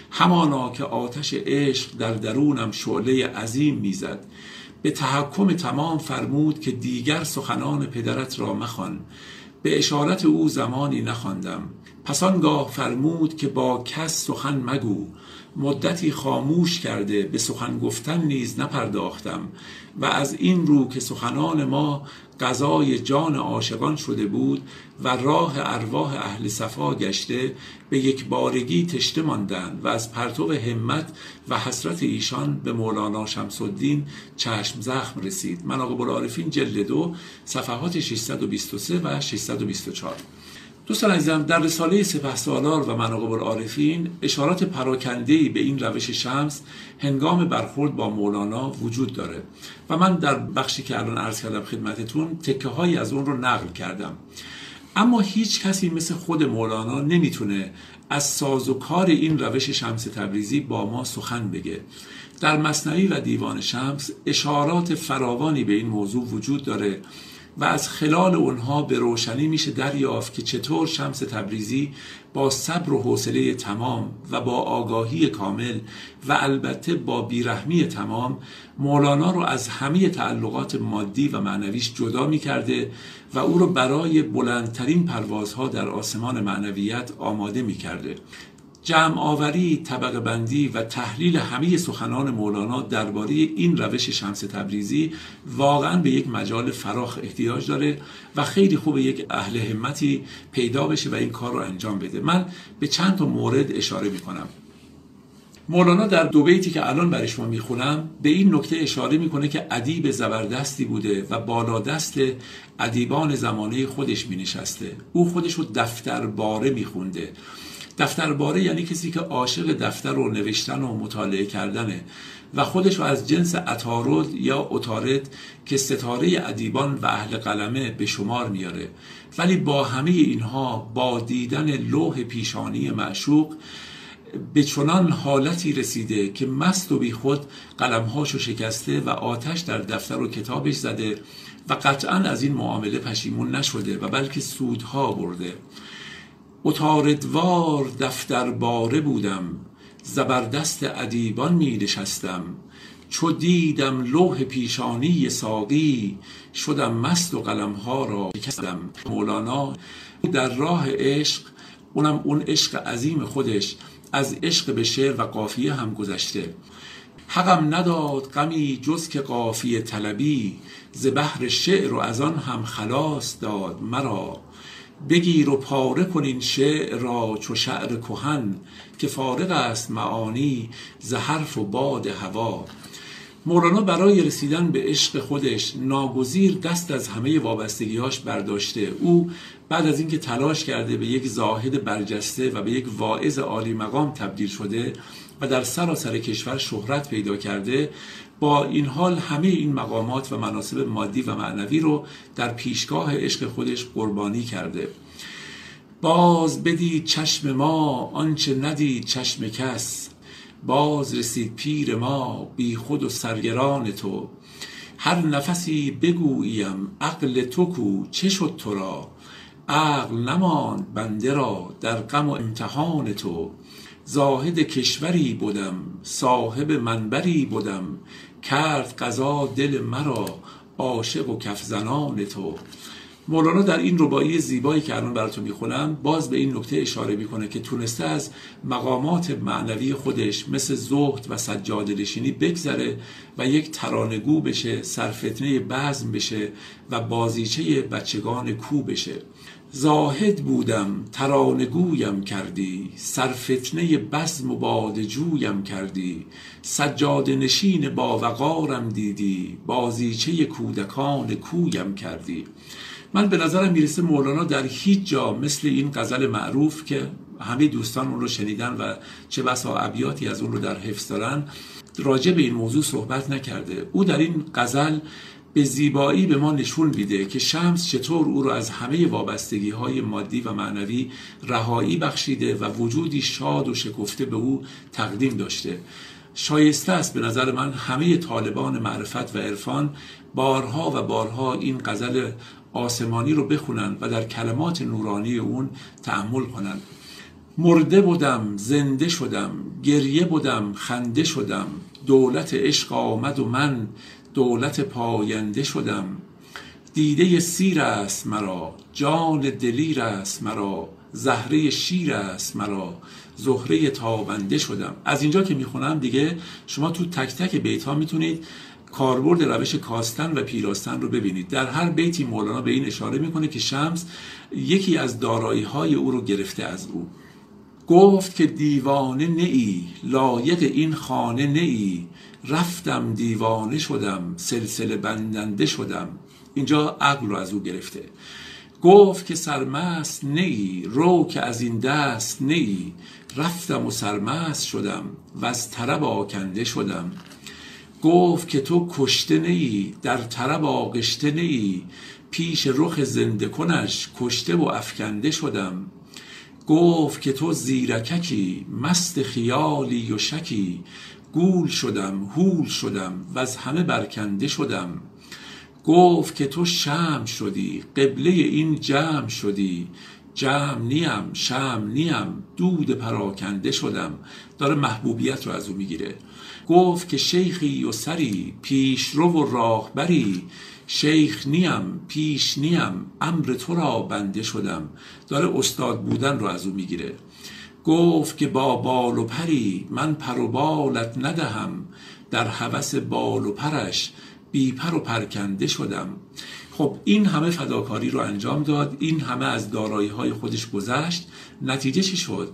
همانا که آتش عشق در درونم شعله عظیم میزد. به تحکم تمام فرمود که دیگر سخنان پدرت را مخوان، به اشارت او زمانی نخواندم. پس آنگاه فرمود که با کس سخن مگو، مدتی خاموش کرده به سخن گفتن نیز نپرداختم. و از این رو که سخنان ما غذای جان عاشقان شده بود و راه ارواح اهل صفا گشته، به یک بارگی تشنه ماندند و از پرتو همت و حسرت ایشان به مولانا شمس الدین چشم زخم رسید. مناقب العارفین جلد دو صفحات ششصد و بیست و سه و ششصد و بیست و چهار. دوستان عزیزم، در رساله سپهسالار و مناقب العارفین اشارات پراکنده‌ای به این روش شمس هنگام برخورد با مولانا وجود داره و من در بخشی که الان عرض کردم خدمتتون تکه هایی از اون رو نقل کردم. اما هیچ کسی مثل خود مولانا نمیتونه از ساز و کار این روش شمس تبریزی با ما سخن بگه. در مثنوی و دیوان شمس اشارات فراوانی به این موضوع وجود داره و از خلال اونها به روشنی میشه دریافت که چطور شمس تبریزی با صبر و حوصله تمام و با آگاهی کامل و البته با بیرحمی تمام مولانا رو از همه تعلقات مادی و معنویش جدا میکرده و او رو برای بلندترین پروازها در آسمان معنویت آماده میکرده. جمع آوری، طبقه بندی و تحلیل همه سخنان مولانا درباره این روش شمس تبریزی واقعا به یک مجال فراخ احتیاج داره و خیلی خوبه یک اهل همتی پیدا بشه و این کار رو انجام بده. من به چند تا مورد اشاره میکنم. مولانا در دو بیتی که الان برای شما میخونم به این نکته اشاره میکنه که ادیب زبردستی بوده و بالادست ادیبان زمانه خودش مینشسته. او خودش رو دفتر باره میخونده. دفتر باره یعنی کسی که عاشق دفتر رو نوشتن و مطالعه کردنه و خودش رو از جنس عطارد یا عطارد که ستاره ادیبان و اهل قلمه به شمار میاره. ولی با همه اینها با دیدن لوح پیشانی معشوق به چنان حالتی رسیده که مست و بی خود قلمهاشو شکسته و آتش در دفتر و کتابش زده و قطعا از این معامله پشیمون نشده و بلکه سودها برده. عطاردوار دفتر باره بودم، زبردست ادیبان می نشستم. چو دیدم لوح پیشانی ساقی، شدم مست و قلمها را شکستم. مولانا در راه عشق، اونم اون عشق عظیم خودش، از عشق به شعر و قافیه هم گذشته. حقم نداد غمی جز که قافیه طلبی، ز بحر شعر و از آن هم خلاص داد مرا. بگیر و پاره کن این شعر را چو شعر کهن، که فارغ است معانی ز حرف و باد هوا. مولانا برای رسیدن به عشق خودش ناگزیر دست از همه وابستگی‌هاش برداشته. او بعد از اینکه تلاش کرده به یک زاهد برجسته و به یک واعظ عالی مقام تبدیل شده، و در سراسر کشور شهرت پیدا کرده، با این حال همه این مقامات و مناصب مادی و معنوی رو در پیشگاه عشق خودش قربانی کرده. باز بدید چشم ما آنچه ندید چشم کس، باز رسید پیر ما بی خود و سرگران تو. هر نفسی بگوییم عقل تو کو، چه شد تو را؟ عقل نماند بنده را در غم و امتحان تو. زاهد کشوری بودم صاحب منبری بودم، کرد قضا دل مرا عاشق و کف زنان تو. مولانا در این رباعی زیبایی که الان براتون میخونم باز به این نکته اشاره میکنه که تونسته از مقامات معنوی خودش مثل زهد و سجاده نشینی بگذره و یک ترانه‌گو بشه، سرفتنه بزم بشه و بازیچه بچگان کو بشه. زاهد بودم ترانه‌گویم کردی، سرفتنه بزم و بادجویم کردی. سجاده نشین با وقارم دیدی، بازیچه کودکان کویم کردی. من به نظرم میرسه مولانا در هیچ جا مثل این غزل معروف که همه دوستان اون رو شنیدن و چه بسا ابیاتی از اون رو در حفظ دارن، راجع به این موضوع صحبت نکرده. او در این غزل به زیبایی به ما نشون میده که شمس چطور او رو از همه وابستگی های مادی و معنوی رهایی بخشیده و وجودی شاد و شکفته به او تقدیم داشته. شایسته است به نظر من همه طالبان معرفت و عرفان بارها و بارها این غزل آسمانی رو بخونن و در کلمات نورانی اون تأمل کنن. مرده بودم زنده شدم، گریه بودم خنده شدم، دولت عشق آمد و من دولت پاینده شدم. دیده سیر است مرا، جان دلیر است مرا، زهره شیر است مرا، زهره تابنده شدم. از اینجا که میخونم دیگه شما تو تک تک بیت ها میتونید کاربرد روش کاستن و پیراستن رو ببینید. در هر بیتی مولانا به این اشاره میکنه که شمس یکی از دارایی های او رو گرفته از او. گفت که دیوانه نئی، لایق این خانه نئی، رفتم دیوانه شدم، سلسله بندنده شدم. اینجا عقل رو از او گرفته. گفت که سرمست نئی، رو که از این دست نئی، رفتم و سرمست شدم و از طرب آکنده شدم. گفت که تو کشته نئی، در طرب آغشته نئی، پیش رخ زنده کنش کشته و افکنده شدم. گفت که تو زیرککی، مست خیالی و شکی، گول شدم هول شدم و از همه برکنده شدم. گفت که تو شمع شدی، قبله این جمع شدی، جمع نیم شمع نیم، دود پراکنده شدم. داره محبوبیت رو از او میگیره. گفت که شیخی و سری، پیش رو و راهبری، شیخ نیم پیش نیم، امر تو را بنده شدم. داره استاد بودن رو از او میگیره. گفت که با بال و پری، من پر و بالت ندهم، در هوس بال و پرش بی پر و پرکنده شدم. خب این همه فداکاری رو انجام داد، این همه از دارایی های خودش گذشت، نتیجه چی شد؟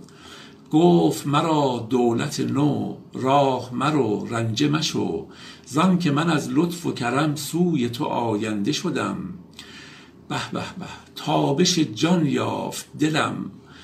گفت مرا دولت نو، راه مرو رنجه مشو، زان که من از لطف و کرم سوی تو آینده شدم. به به به تابش جان یافت دلم،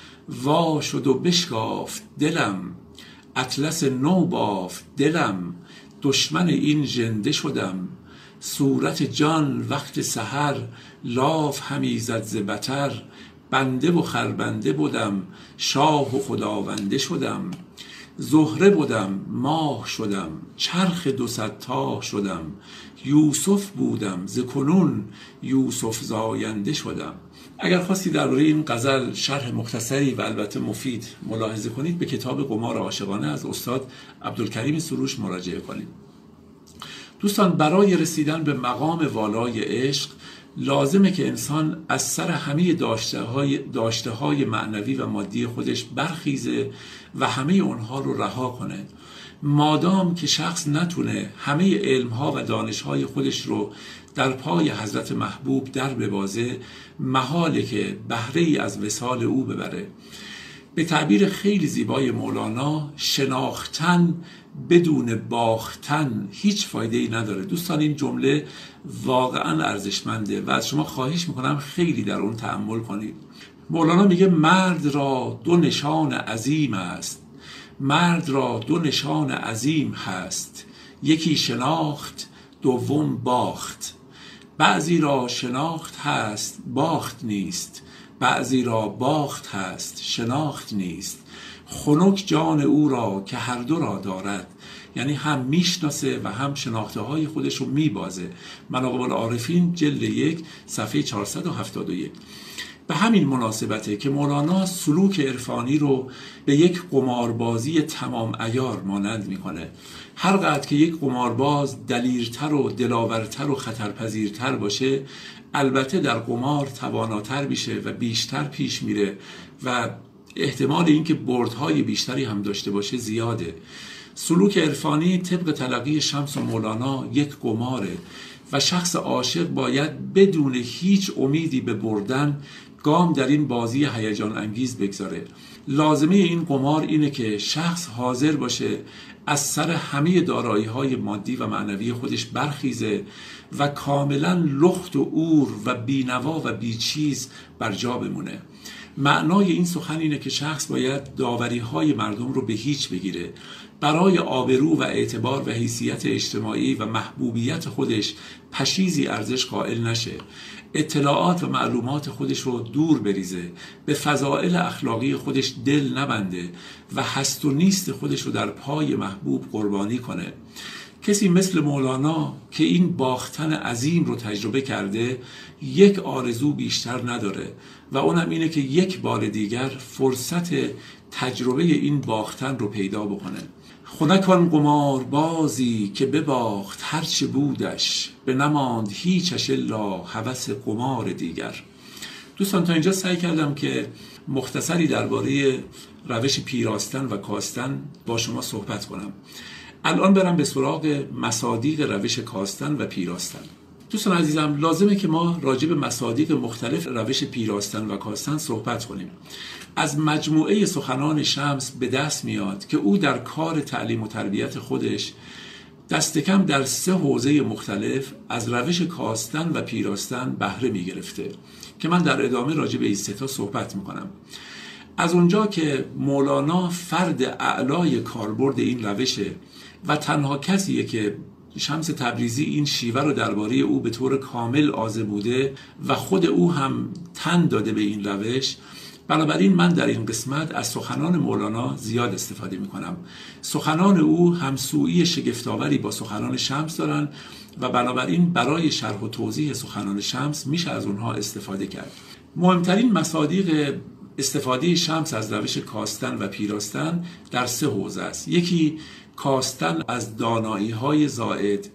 وا شد و بشکافت دلم، اطلس نو بافت دلم، دشمن این ژنده شدم. صورت جان وقت سحر، لاف همی زد ز بطر، بنده و خربنده بودم، شاه و خداونده شدم. زهره بودم ماه شدم، چرخ دو صد تاه شدم، یوسف بودم ز کنون یوسف زاینده شدم. اگر خواستی درباره این غزل شرح مختصری و البته مفید ملاحظه کنید، به کتاب قمار عاشقانه از استاد عبدالکریم سروش مراجعه کنید. دوستان، برای رسیدن به مقام والای عشق لازمه که انسان از سر همه داشته های, داشته های معنوی و مادی خودش برخیزه و همه اونها رو رها کنه. مادام که شخص نتونه همه علمها و دانشهای خودش رو در پای حضرت محبوب در ببازه، محاله که بهره ای از وصال او ببره. به تعبیر خیلی زیبای مولانا، شناختن بدون باختن هیچ فایده ای نداره. دوستان، این جمله واقعا ارزشمنده و از شما خواهش میکنم خیلی در اون تأمل کنید. مولانا میگه مرد را دو نشان عظیم است، مرد را دو نشان عظیم هست، یکی شناخت دوم باخت. بعضی را شناخت هست باخت نیست، بعضی را باخت هست شناخت نیست. خنک جان او را که هر دو را دارد، یعنی هم میشناسه و هم شناخته های خودش رو میبازه. مناقب العارفین جلد یک صفحه چهارصد و هفتاد و یک. به همین مناسبته که مولانا سلوک عرفانی رو به یک قماربازی تمام عیار مانند میکنه. هر قدر که یک قمارباز دلیرتر و دلاورتر و خطرپذیرتر باشه، البته در قمار تواناتر میشه و بیشتر پیش میره و احتمال اینکه بردهای بیشتری هم داشته باشه زیاده. سلوک عرفانی طبق تلقی شمس و مولانا یک قماره و شخص عاشق باید بدون هیچ امیدی به بردن گام در این بازی هیجان انگیز بگذاره. لازمه این قمار اینه که شخص حاضر باشه از سر همه دارایی‌های مادی و معنوی خودش برخیزه و کاملا لخت و اور و بینوا و بیچیز بر جا بمونه. معنای این سخن اینه که شخص باید داوری‌های مردم رو به هیچ بگیره، برای آبرو و اعتبار و حیثیت اجتماعی و محبوبیت خودش پشیزی ارزش قائل نشه، اطلاعات و معلومات خودش رو دور بریزه، به فضائل اخلاقی خودش دل نبنده و هست و نیست خودش رو در پای محبوب قربانی کنه. کسی مثل مولانا که این باختن عظیم رو تجربه کرده یک آرزو بیشتر نداره و اونم اینه که یک بار دیگر فرصت تجربه این باختن رو پیدا بکنه. خنک آن قمار بازی که بباخت هرچه بودش، به نماند هیچش الا هوس قمار دیگر. دوستان تا اینجا سعی کردم که مختصری درباره روش پیراستن و کاستن با شما صحبت کنم. الان برم به سراغ مصادیق روش کاستن و پیراستن. دوستان عزیزم، لازمه که ما راجع به مصادیق مختلف روش پیراستن و کاستن صحبت کنیم. از مجموعه سخنان شمس به دست میاد که او در کار تعلیم و تربیت خودش دست کم در سه حوزه مختلف از روش کاستن و پیراستن بهره می گرفته که من در ادامه راجع به این سه تا صحبت میکنم. از اونجا که مولانا فرد اعلای کاربرد این روشه و تنها کسیه که شمس تبریزی این شیوه رو درباره او به طور کامل آزموده و خود او هم تن داده به این روش، بنابراین من در این قسمت از سخنان مولانا زیاد استفاده می کنم. سخنان او همسویی شگفت‌آوری با سخنان شمس دارن و بنابراین برای شرح و توضیح سخنان شمس میشه از اونها استفاده کرد. مهمترین مصادیق استفاده شمس از روش کاستن و پیراستن در سه حوزه است. یکی کاستن از دانایی‌های زائد،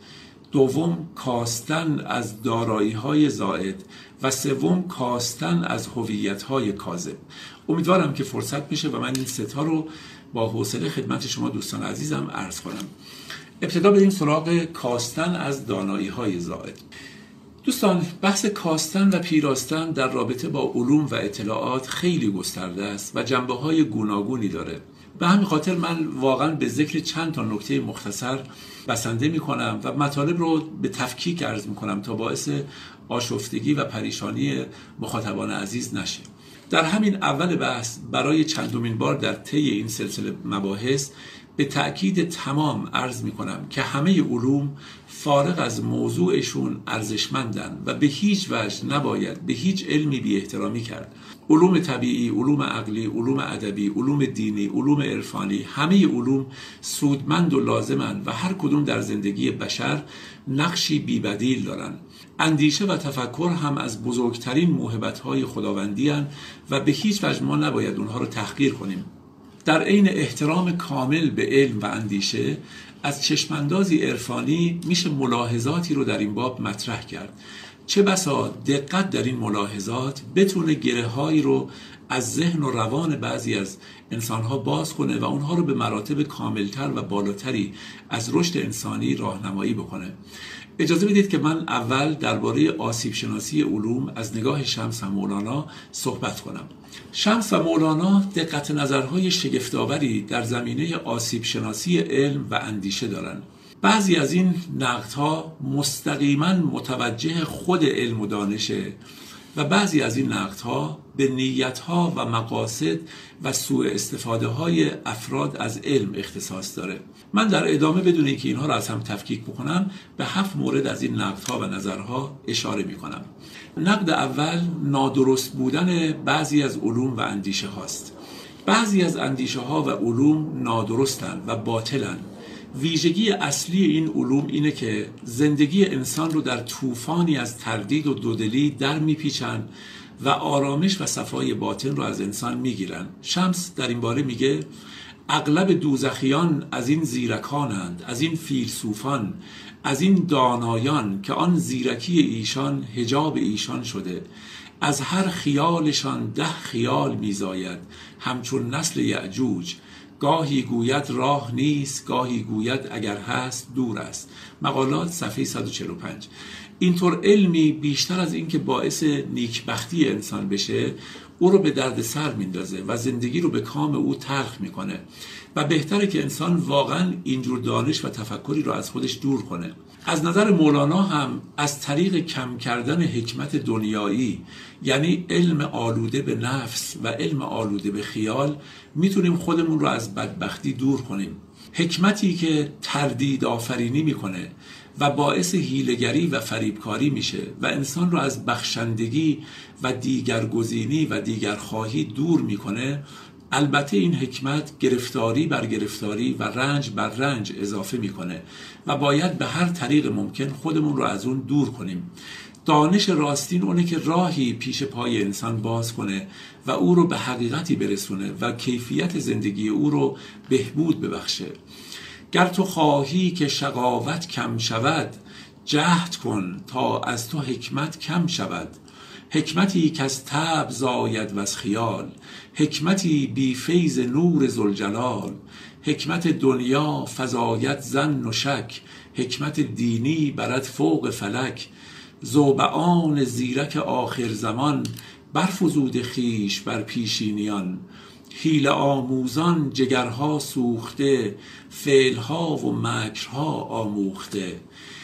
دوم کاستن از دارایی‌های زائد و سوم کاستن از هویت‌های کاذب. امیدوارم که فرصت بشه و من این سه تا رو با حوصله خدمت شما دوستان عزیزم عرض کنم. ابتدا بریم سراغ کاستن از دانایی‌های زائد. دوستان، بحث کاستن و پیراستن در رابطه با علوم و اطلاعات خیلی گسترده است و جنبه‌های گوناگونی داره. به همین خاطر من واقعا به ذکر چند تا نکته مختصر بسنده می کنم و مطالب رو به تفکیک عرض می کنم تا باعث آشفتگی و پریشانی مخاطبان عزیز نشه. در همین اول بحث برای چندمین بار در طی این سلسله مباحث به تأکید تمام عرض می کنم که همه علوم فارغ از موضوعشون ارزشمندن و به هیچ وجه نباید به هیچ علمی بی احترامی کرد. علوم طبیعی، علوم عقلی، علوم ادبی، علوم دینی، علوم عرفانی، همه علوم سودمند و لازمند و هر کدوم در زندگی بشر نقشی بی‌بدیل دارن. اندیشه و تفکر هم از بزرگترین موهبت‌های خداوندی هستند و به هیچ وجه ما نباید اونها رو تحقیر کنیم. در عین احترام کامل به علم و اندیشه، از چشماندازی عرفانی میشه ملاحظاتی رو در این باب مطرح کرد. چه بسا دقت در این ملاحظات بتونه گره‌هایی رو از ذهن و روان بعضی از انسان‌ها باز کنه و اونها رو به مراتب کاملتر و بالاتری از رشد انسانی راهنمایی بکنه. اجازه بدید که من اول درباره آسیب شناسی علوم از نگاه شمس و مولانا صحبت کنم. شمس و مولانا دقت نظرهای شگفت‌آوری در زمینه آسیب شناسی علم و اندیشه دارند. بعضی از این نقدها مستقیما متوجه خود علم و دانشه و بعضی از این نقدها به نیتها و مقاصد و سوء استفاده های افراد از علم اختصاص داره. من در ادامه بدون اینکه اینها را از هم تفکیک بکنم به هفت مورد از این نقدها و نظرها اشاره میکنم. نقد اول نادرست بودن بعضی از علوم و اندیشه هاست. بعضی از اندیشه ها و علوم نادرستند و باطلند. ویژگی اصلی این علوم اینه که زندگی انسان رو در طوفانی از تردید و دودلی در میپیچن و آرامش و صفای باطن رو از انسان میگیرن. شمس در این باره میگه اغلب دوزخیان از این زیرکانند، از این فیلسوفان، از این دانایان که آن زیرکی ایشان حجاب ایشان شده، از هر خیالشان ده خیال میزاید همچون نسل یعجوج، گاهی گوید راه نیست، گاهی گوید اگر هست دور است. مقالات صفحه صد و چهل و پنج. اینطور علمی بیشتر از این که باعث نیکبختی انسان بشه او رو به درد سر میندازه و زندگی رو به کام او تلخ میکنه و بهتره که انسان واقعا اینجور دانش و تفکری رو از خودش دور کنه. از نظر مولانا هم از طریق کم کردن حکمت دنیایی، یعنی علم آلوده به نفس و علم آلوده به خیال، میتونیم خودمون رو از بدبختی دور کنیم. حکمتی که تردید آفرینی میکنه و باعث حیله‌گری و فریبکاری میشه و انسان رو از بخشندگی و دیگرگزینی و دیگرخواهی دور میکنه، البته این حکمت گرفتاری بر گرفتاری و رنج بر رنج اضافه میکنه و باید به هر طریق ممکن خودمون رو از اون دور کنیم. دانش راستین اونه که راهی پیش پای انسان باز کنه و او رو به حقیقتی برسونه و کیفیت زندگی او رو بهبود ببخشه. گر تو خواهی که شقاوت کم شود، جهد کن تا از تو حکمت کم شود. حکمتی که از طبع زاید و از خیال، حکمتی بی فیض نور ذوالجلال. حکمت دنیا فزاید ظن و شک، حکمت دینی برد فوق فلک. زوبعان زیرک آخر زمان، برفزود خویش بر پیشینیان. حیله آموزان جگرها سوخته، فعلها و مکرها آموخته.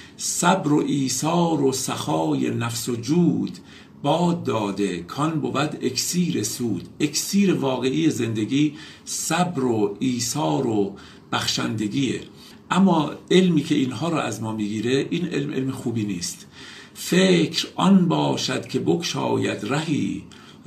صبر و ایثار و سخای نفس و جود، باد داده کان بود اکسیر سود. اکسیر واقعی زندگی صبر و ایثار و بخشندگیه. اما علمی که اینها رو از ما میگیره این علم علم خوبی نیست. فکر آن باشد که بگشاید رهی،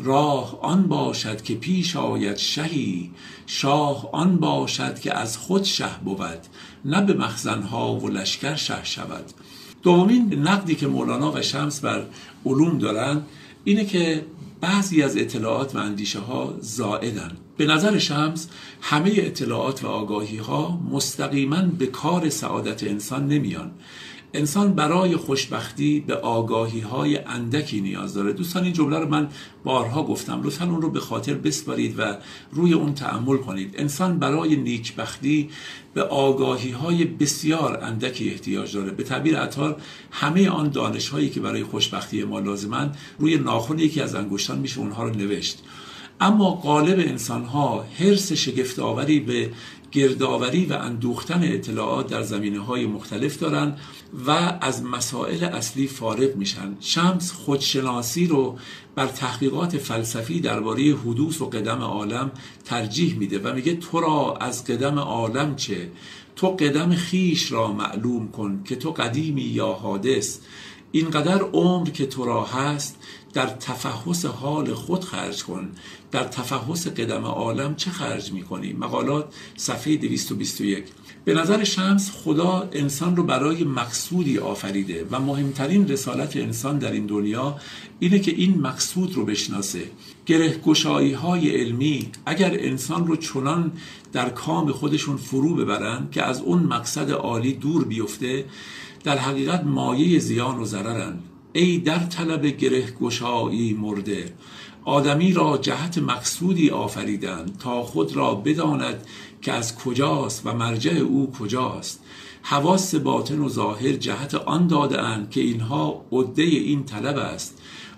راه آن باشد که پیش آید شهی. شاه آن باشد که از خود شه بود، نه به مخزنها و لشکر شه شود. دومین نقدی که مولانا و شمس بر علوم دارن اینه که بعضی از اطلاعات و اندیشه ها زائدن. به نظر شمس همه اطلاعات و آگاهی ها مستقیما به کار سعادت انسان نمیان. انسان برای خوشبختی به آگاهی های اندکی نیاز داره. دوستان این جمله رو من بارها گفتم، لطفاً اون رو به خاطر بسپارید و روی اون تأمل کنید. انسان برای نیکبختی به آگاهی های بسیار اندکی احتیاج داره. به تعبیر عطار همه آن دانش هایی که برای خوشبختی ما لازمن روی ناخن یکی از انگشتان میشه اونها رو نوشت. اما غالب انسان ها حرص شگفت آوری به گردآوری و اندوختن اطلاعات در زمینه‌های مختلف دارن و از مسائل اصلی فارغ میشن. شمس خودشناسی رو بر تحقیقات فلسفی درباره حدوث و قدم عالم ترجیح میده و میگه تو را از قدم عالم چه، تو قدم خیش را معلوم کن که تو قدیمی یا حادث. اینقدر عمر که تو را هست در تفحص حال خود خرج کن، در تفحص قدم عالم چه خرج میکنی؟ مقالات صفحه دویست و بیست و یک. به نظر شمس خدا انسان رو برای مقصودی آفریده و مهمترین رسالت انسان در این دنیا اینه که این مقصود رو بشناسه. گره‌گشایی های علمی اگر انسان رو چنان در کام خودشون فرو ببرن که از اون مقصد عالی دور بیفته، در حقیقت مایه زیان و ضررن. ای در طلب گره‌گشایی مرده، آدمی را جهت مقصودی آفریدند تا خود را بداند که از کجاست و مرجع او کجاست. حواس باطن و ظاهر جهت آن داده‌اند که اینها عده این طلب است.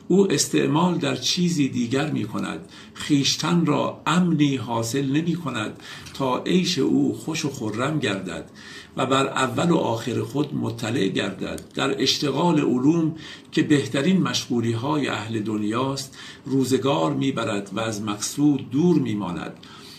او استعمال در چیزی دیگر می کند. خیشتن را امنی حاصل نمی کند تا عیش او خوش و خرم گردد و بر اول و آخر خود مطلع گردد. در اشتغال علوم که بهترین مشغولی های اهل دنیاست روزگار می برد و از مقصود دور می ماند.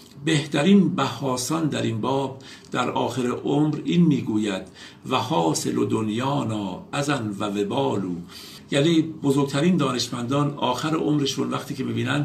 بهترین بحاسان در این باب در آخر عمر این میگوید و حاصل و دنیانا ازن و وبالو، یعنی بزرگترین دانشمندان آخر عمرشون وقتی که میبینن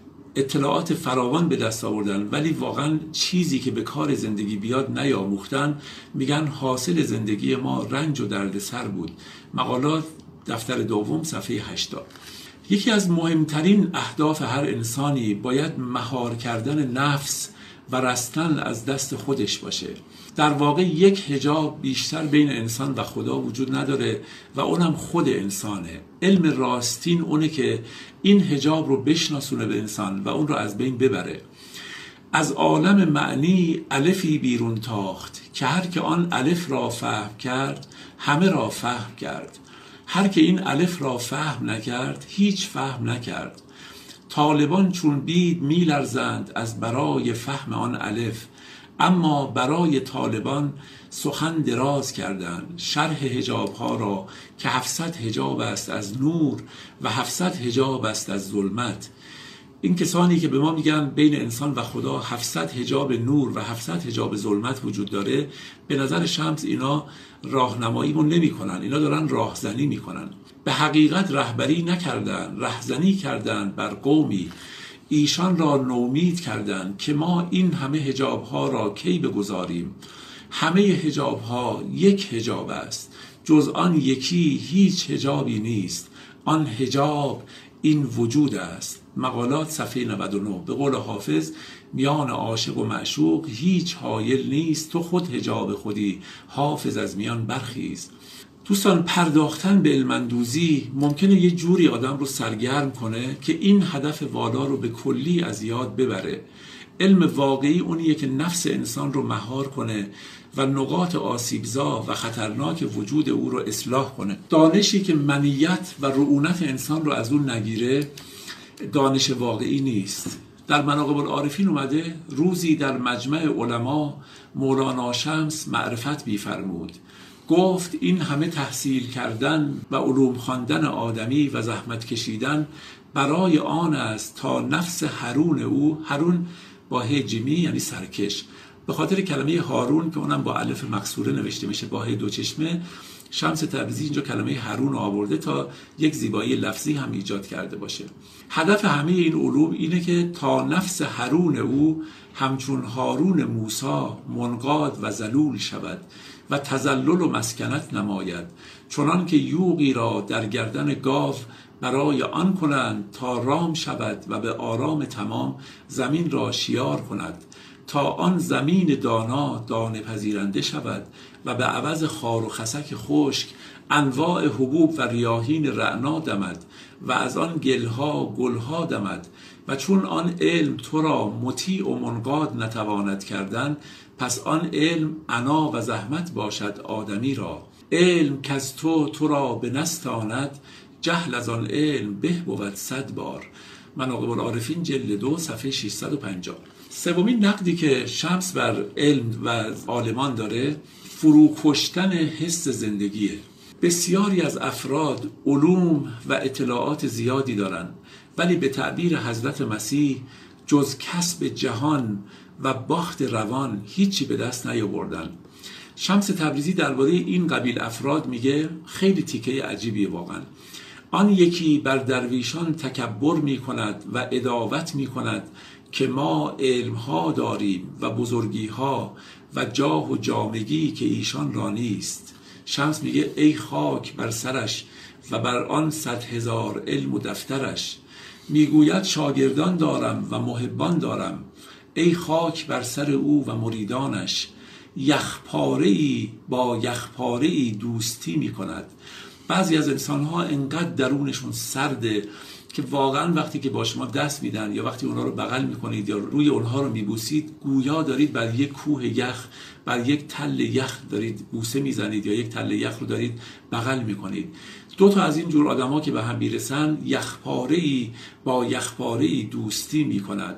اطلاعات فراوان به دست آوردن ولی واقعا چیزی که به کار زندگی بیاد نیاموختن، میگن حاصل زندگی ما رنج و دردسر بود. مقالات دفتر دوم صفحه هشتاد. یکی از مهمترین اهداف هر انسانی باید مهار کردن نفس و رستن از دست خودش باشه. در واقع یک حجاب بیشتر بین انسان و خدا وجود نداره و اونم خود انسانه. علم راستین اونه که این حجاب رو بشناسونه به انسان و اون رو از بین ببره. از عالم معنی الفی بیرون تاخت که هر که آن الف را فهم کرد همه را فهم کرد. هر که این الف را فهم نکرد هیچ فهم نکرد. طالبان چون بید می لرزند از برای فهم آن الف، اما برای طالبان سخن دراز کردند. شرح حجاب ها را که هفتصد حجاب است از نور و هفتصد حجاب است از ظلمت. این کسانی که به ما میگن بین انسان و خدا هفتصد حجاب نور و هفتصد حجاب ظلمت وجود داره، به نظر شمس اینا راهنماییمون نمی‌کنن، اینا دارن راهزنی میکنن. به حقیقت رهبری نکردن، رهزنی کردن بر قومی. ایشان را نومید کردند که ما این همه حجاب ها را کی بگذاریم. همه حجاب ها یک حجاب است، جز آن یکی هیچ حجابی نیست. آن حجاب این وجود است. مقالات صفحه نود و نه. به قول حافظ میان عاشق و معشوق هیچ حایل نیست، تو خود حجاب خودی حافظ از میان برخیز. دوستان، پرداختن به علم‌اندوزی ممکنه یه جوری آدم رو سرگرم کنه که این هدف والا رو به کلی از یاد ببره. علم واقعی اونیه که نفس انسان رو مهار کنه و نقاط آسیبزا و خطرناک وجود او رو اصلاح کنه. دانشی که منیت و رعونت انسان رو از اون نگیره دانش واقعی نیست. در مناقب العارفین اومده روزی در مجمع علما مولانا شمس معرفت بیفرمود. گفت این همه تحصیل کردن و علوم خواندن آدمی و زحمت کشیدن برای آن است تا نفس حرون او، حرون با ه جیمی یعنی سرکش، به خاطر کلمه هارون که اونم با الف مکسوره نوشته میشه با ه دو چشمه، شمس تبریزی اینجا کلمه حرون آورده تا یک زیبایی لفظی هم ایجاد کرده باشه. هدف همه این علوم اینه که تا نفس حرون او همچون هارون موسی منقاد و ذلول شود و تذلل و مسکنت نماید، چنان که یوغی را در گردن گاو برای آن کنند تا رام شود و به آرام تمام زمین را شیار کند، تا آن زمین دانا دانه پذیرنده شود و به عوض خار و خسک خشک انواع حبوب و ریاحین رعنا دمد و از آن گلها گلها دمد. و چون آن علم تو را مطیع و منقاد نتواند کردن، پس آن علم عنا و زحمت باشد آدمی را. علم که از تو تو را به نستاند، جهل از آن علم به بود صد بار. مناقب العارفین جلد دو صفحه ششصد و پنجاه. سومین نقدی که شمس بر علم و عالمان داره فرو کشتن حس زندگیه. بسیاری از افراد علوم و اطلاعات زیادی دارن ولی به تعبیر حضرت مسیح جز کسب جهان و باخت روان هیچی به دست نیاوردن. شمس تبریزی درباره این قبیل افراد میگه خیلی تیکه عجیبیه واقعا. آن یکی بر درویشان تکبر میکند و عداوت میکند که ما علمها داریم و بزرگیها و جاه و جامگی که ایشان را نیست. شمس میگه ای خاک بر سرش و بر آن صد هزار علم و دفترش. میگوید شاگردان دارم و محبان دارم، ای خاک بر سر او و مریدانش. یخپاره‌ای با یخپاره‌ای دوستی میکند. بعضی از انسان‌ها انقدر درونشون سرده که واقعا وقتی که با شما دست میدن یا وقتی اونها رو بغل میکنید یا روی اونها رو میبوسید، گویا دارید بر یک کوه یخ، بر یک تل یخ دارید بوسه میزنید یا یک تل یخ رو دارید بغل میکنید. دو تا از این جور آدما که به هم میرسن یخپاره‌ای با یخپاره‌ای دوستی میکند،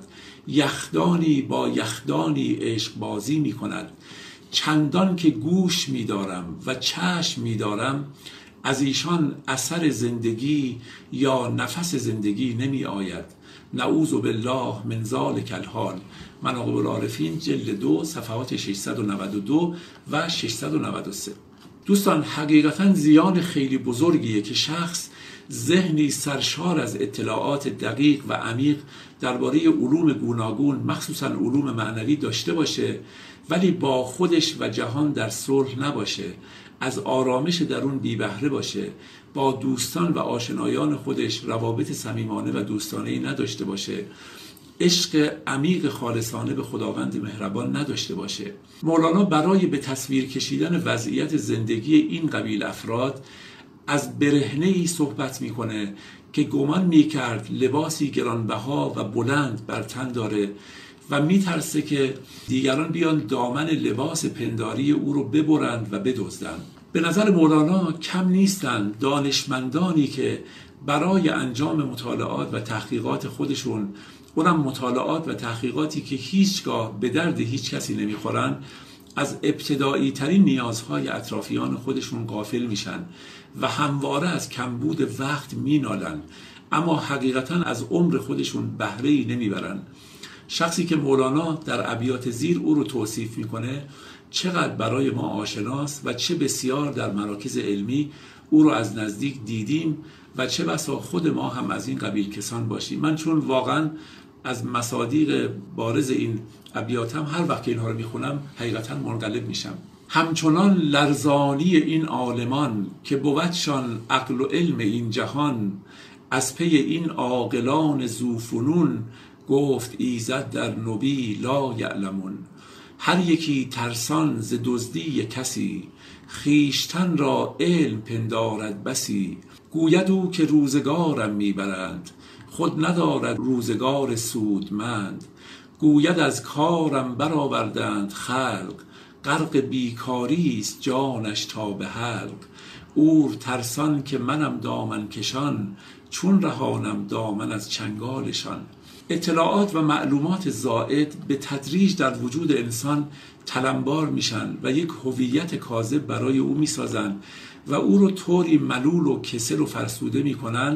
یخدانی با یخدانی عشق بازی میکند. چندان که گوش میدارم و چشم میدارم، از ایشان اثر زندگی یا نفس زندگی نمی آید. نعوذ بالله من ذلک الحال. مناقب العارفین جلد دو صفحات ششصد و نود و دو و ششصد و نود و سه. دوستان، حقیقتا زیان خیلی بزرگیه که شخص ذهنی سرشار از اطلاعات دقیق و عمیق درباره علوم گوناگون، مخصوصا علوم معنوی داشته باشه، ولی با خودش و جهان در صلح نباشه، از آرامش درون بی بهره باشه، با دوستان و آشنایان خودش روابط صمیمانه و دوستانه‌ای نداشته باشه، عشق عمیق خالصانه به خداوند مهربان نداشته باشه. مولانا برای به تصویر کشیدن وضعیت زندگی این قبیل افراد از برهنه‌ای صحبت میکنه که گمان میکرد لباسی گرانبها و بلند بر تن داره و میترسه که دیگران بیان دامن لباس پنداری او رو ببرند و بدزدند. به نظر مولانا کم نیستند دانشمندانی که برای انجام مطالعات و تحقیقات خودشون، اونم مطالعات و تحقیقاتی که هیچگاه به درد هیچ کسی نمیخورن، از ابتدایی ترین نیازهای اطرافیان خودشون غافل میشن و همواره از کمبود وقت مینالن، اما حقیقتا از عمر خودشون بهره‌ای نمیبرن. شخصی که مولانا در ابیات زیر او رو توصیف میکنه چقدر برای ما آشناست و چه بسیار در مراکز علمی او رو از نزدیک دیدیم و چه بسا خود ما هم از این قبیل کسان باشیم. من چون واقعا از مصادیق بارز این ابیات هم هر وقت که اینها رو میخونم حقیقتا منقلب میشم. همچنان لرزانی این عالمان که بودشان عقل و علم این جهان، از پی این عاقلان ذوفنون گفت ایزد در نبی لا یعلمون. هر یکی ترسان ز دزدی کسی، خیشتن را علم پندارد بسی. گوید او که روزگارم میبرند، خود ندارد روزگار سودمند. گوید از کارم برآوردند خلق، غرق بیکاری است جانش تا به حلق. اور ترسان که منم دامن کشان، چون رهانم دامن از چنگالشان. اطلاعات و معلومات زائد به تدریج در وجود انسان تلمبار میشن و یک هویت کاذب برای او میسازن و او رو طوری ملول و کسل و فرسوده میکنن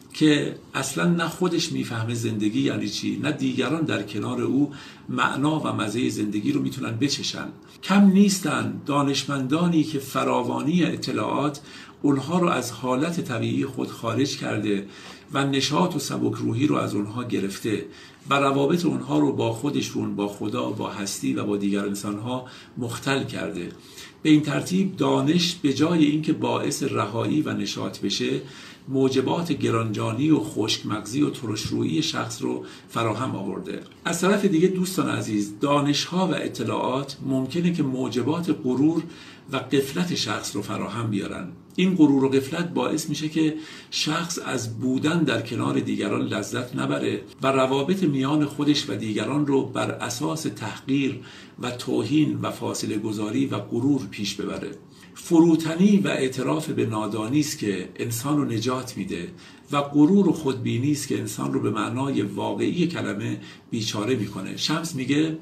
که اصلا نه خودش میفهمه زندگی یعنی چی، نه دیگران در کنار او معنا و مزه زندگی رو میتونن بچشن. کم نیستن دانشمندانی که فراوانی اطلاعات اونها رو از حالت طبیعی خود خارج کرده و نشاط و سبکروحی رو از اونها گرفته و روابط اونها رو با خودشون، با خدا، با هستی و با دیگر انسانها مختل کرده. به این ترتیب دانش به جای اینکه باعث رهایی و نشاط بشه، موجبات گرانجانی و خشکمغزی و ترشرویی شخص رو فراهم آورده. از طرف دیگه دوستان عزیز، دانش‌ها و اطلاعات ممکنه که موجبات غرور و غفلت شخص رو فراهم بیارن. این غرور و غفلت باعث میشه که شخص از بودن در کنار دیگران لذت نبره و روابط میان خودش و دیگران رو بر اساس تحقیر و توهین و فاصله گذاری و غرور پیش ببره. فروتنی و اعتراف به نادانی است که انسان رو نجات میده و غرور و خودبینی است که انسان رو به معنای واقعی کلمه بیچاره میکنه. شمس میگه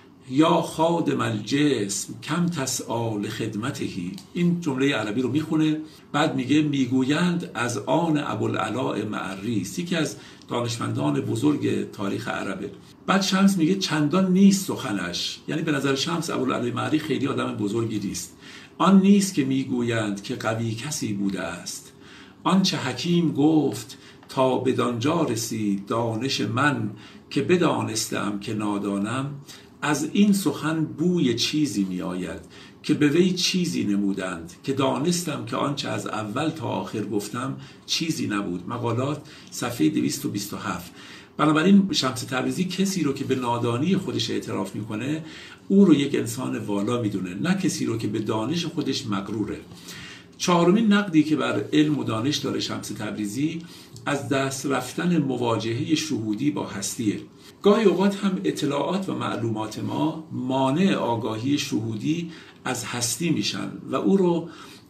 یا خادم الجسم کم تسعی لخدمتهی. این جمله عربی رو میخونه، بعد میگه میگویند از آن ابوالعلاء معری، یکی از دانشمندان بزرگ تاریخ عربه. بعد شمس میگه چندان نیست سخنش، یعنی به نظر شمس ابوالعلاء معری خیلی آدم بزرگی نیست. آن نیست که میگویند که قوی کسی بوده است، آنچه حکیم گفت تا بدانجا رسید دانش من، که بدانستم که نادانم. از این سخن بوی چیزی می آید که به وی چیزی نمودند، که دانستم که آنچه از اول تا آخر گفتم چیزی نبود. مقالات صفحه دویست و بیست و هفت. بنابراین شمس تبریزی کسی رو که به نادانی خودش اعتراف میکنه او رو یک انسان والا میدونه، نه کسی رو که به دانش خودش مغروره. چهارمین نقدی که بر علم و دانش داره شمس تبریزی، از دست رفتن مواجهه شهودی با هستیه. گاهی اوقات هم اطلاعات و معلومات ما مانع آگاهی شهودی از هستی میشن و او رو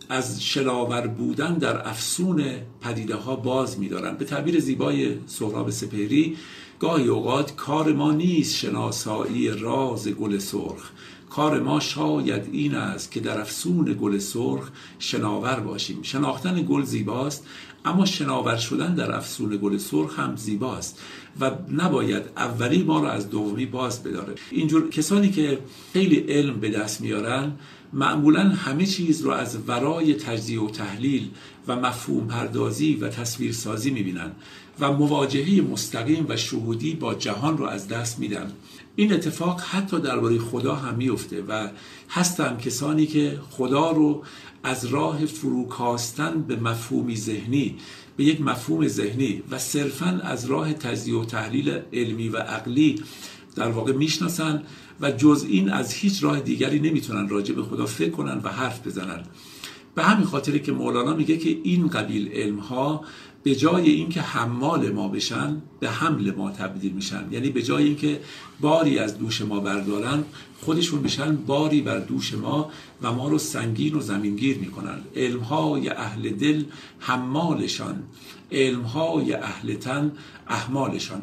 از شناور بودن در افسون پدیده ها باز می‌دارن. به تعبیر زیبای سهراب سپهری، گاهی اوقات کار ما نیست شناسایی راز گل سرخ، کار ما شاید این است که در افسون گل سرخ شناور باشیم. شناختن گل زیباست، اما شناور شدن در افسون گل سرخ هم زیباست و نباید اولی ما رو از دومی باز بداره. اینجور کسانی که خیلی علم به دست میارن معمولا همه چیز رو از ورای تجزیه و تحلیل و مفهوم پردازی و تصویرسازی میبینن و مواجهه مستقیم و شهودی با جهان رو از دست میدن. این اتفاق حتی درباره خدا هم میفته و هستن کسانی که خدا رو از راه فروکاستن به مفهومی ذهنی، به یک مفهوم ذهنی و صرفاً از راه تجزیه و تحلیل علمی و عقلی در واقع میشناسن و جز این از هیچ راه دیگری نمیتونن راجع به خدا فکر کنن و حرف بزنن. به همین خاطره که مولانا میگه که این قبیل علمها به جای اینکه حمال ما بشن به حمل ما تبدیل میشن، یعنی به جای اینکه باری از دوش ما بردارن خودشون میشن باری بر دوش ما و ما رو سنگین و زمینگیر میکنن. علمهای اهل دل حمالشان، علمهای اهل تن احمالشان.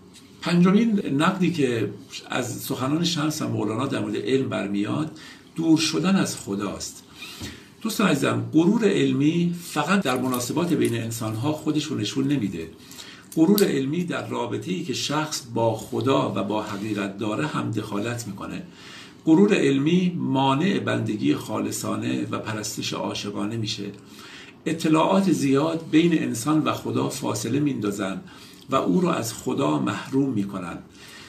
پنجمین نقدی که از سخنان شمس و مولانا در مورد علم برمیاد دور شدن از خداست. دوستان عزیزم، غرور علمی فقط در مناسبات بین انسانها خودش رو نشون نمیده. غرور علمی در رابطه‌ای که شخص با خدا و با حقیقت داره هم دخالت میکنه. غرور علمی مانع بندگی خالصانه و پرستش عاشقانه میشه. اطلاعات زیاد بین انسان و خدا فاصله میندازن و او رو از خدا محروم میکنن.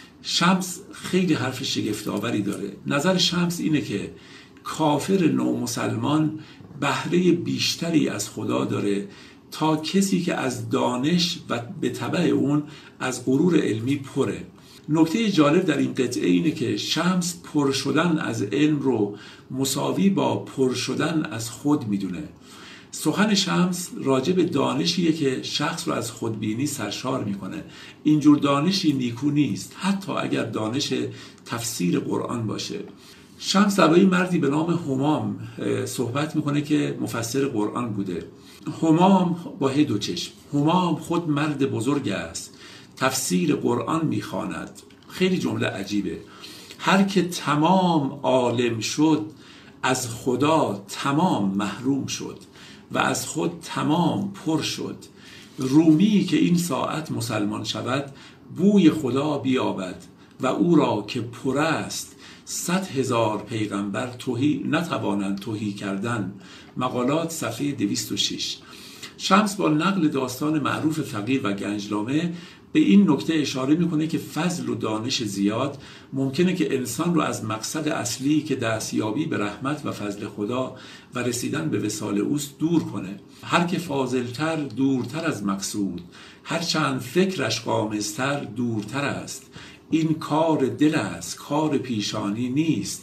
شمس خیلی حرف شگفت‌آوری داره. نظر شمس اینه که کافر نومسلمان بهره بیشتری از خدا داره تا کسی که از دانش و به تبع اون از غرور علمی پره. نکته جالب در این قطعه اینه که شمس پر شدن از علم رو مساوی با پر شدن از خود میدونه. سخن شمس راجع به دانشیه که شخص رو از خودبینی سرشار میکنه. اینجور دانشی نیکو نیست، حتی اگر دانش تفسیر قرآن باشه. شمس درباره مردی به نام همام صحبت میکنه که مفسر قرآن بوده. همام با دو چشم. همام خود مرد بزرگ است، تفسیر قرآن میخواند. خیلی جمله عجیبه. هر که تمام عالم شد از خدا تمام محروم شد و از خود تمام پر شد. رومی که این ساعت مسلمان شود بوی خدا بیابد و او را که پر است صد هزار پیغمبر توهی نتوانند توهی کردن. مقالات صفحه دویست و شش. شمس با نقل داستان معروف فقیر و گنجنامه به این نکته اشاره میکنه که فضل و دانش زیاد ممکنه که انسان رو از مقصد اصلی که دستیابی به رحمت و فضل خدا و رسیدن به وصال اوست دور کنه. هر که فاضلتر دورتر از مقصود، هر چند فکرش غامضتر دورتر است. این کار دل است، کار پیشانی نیست.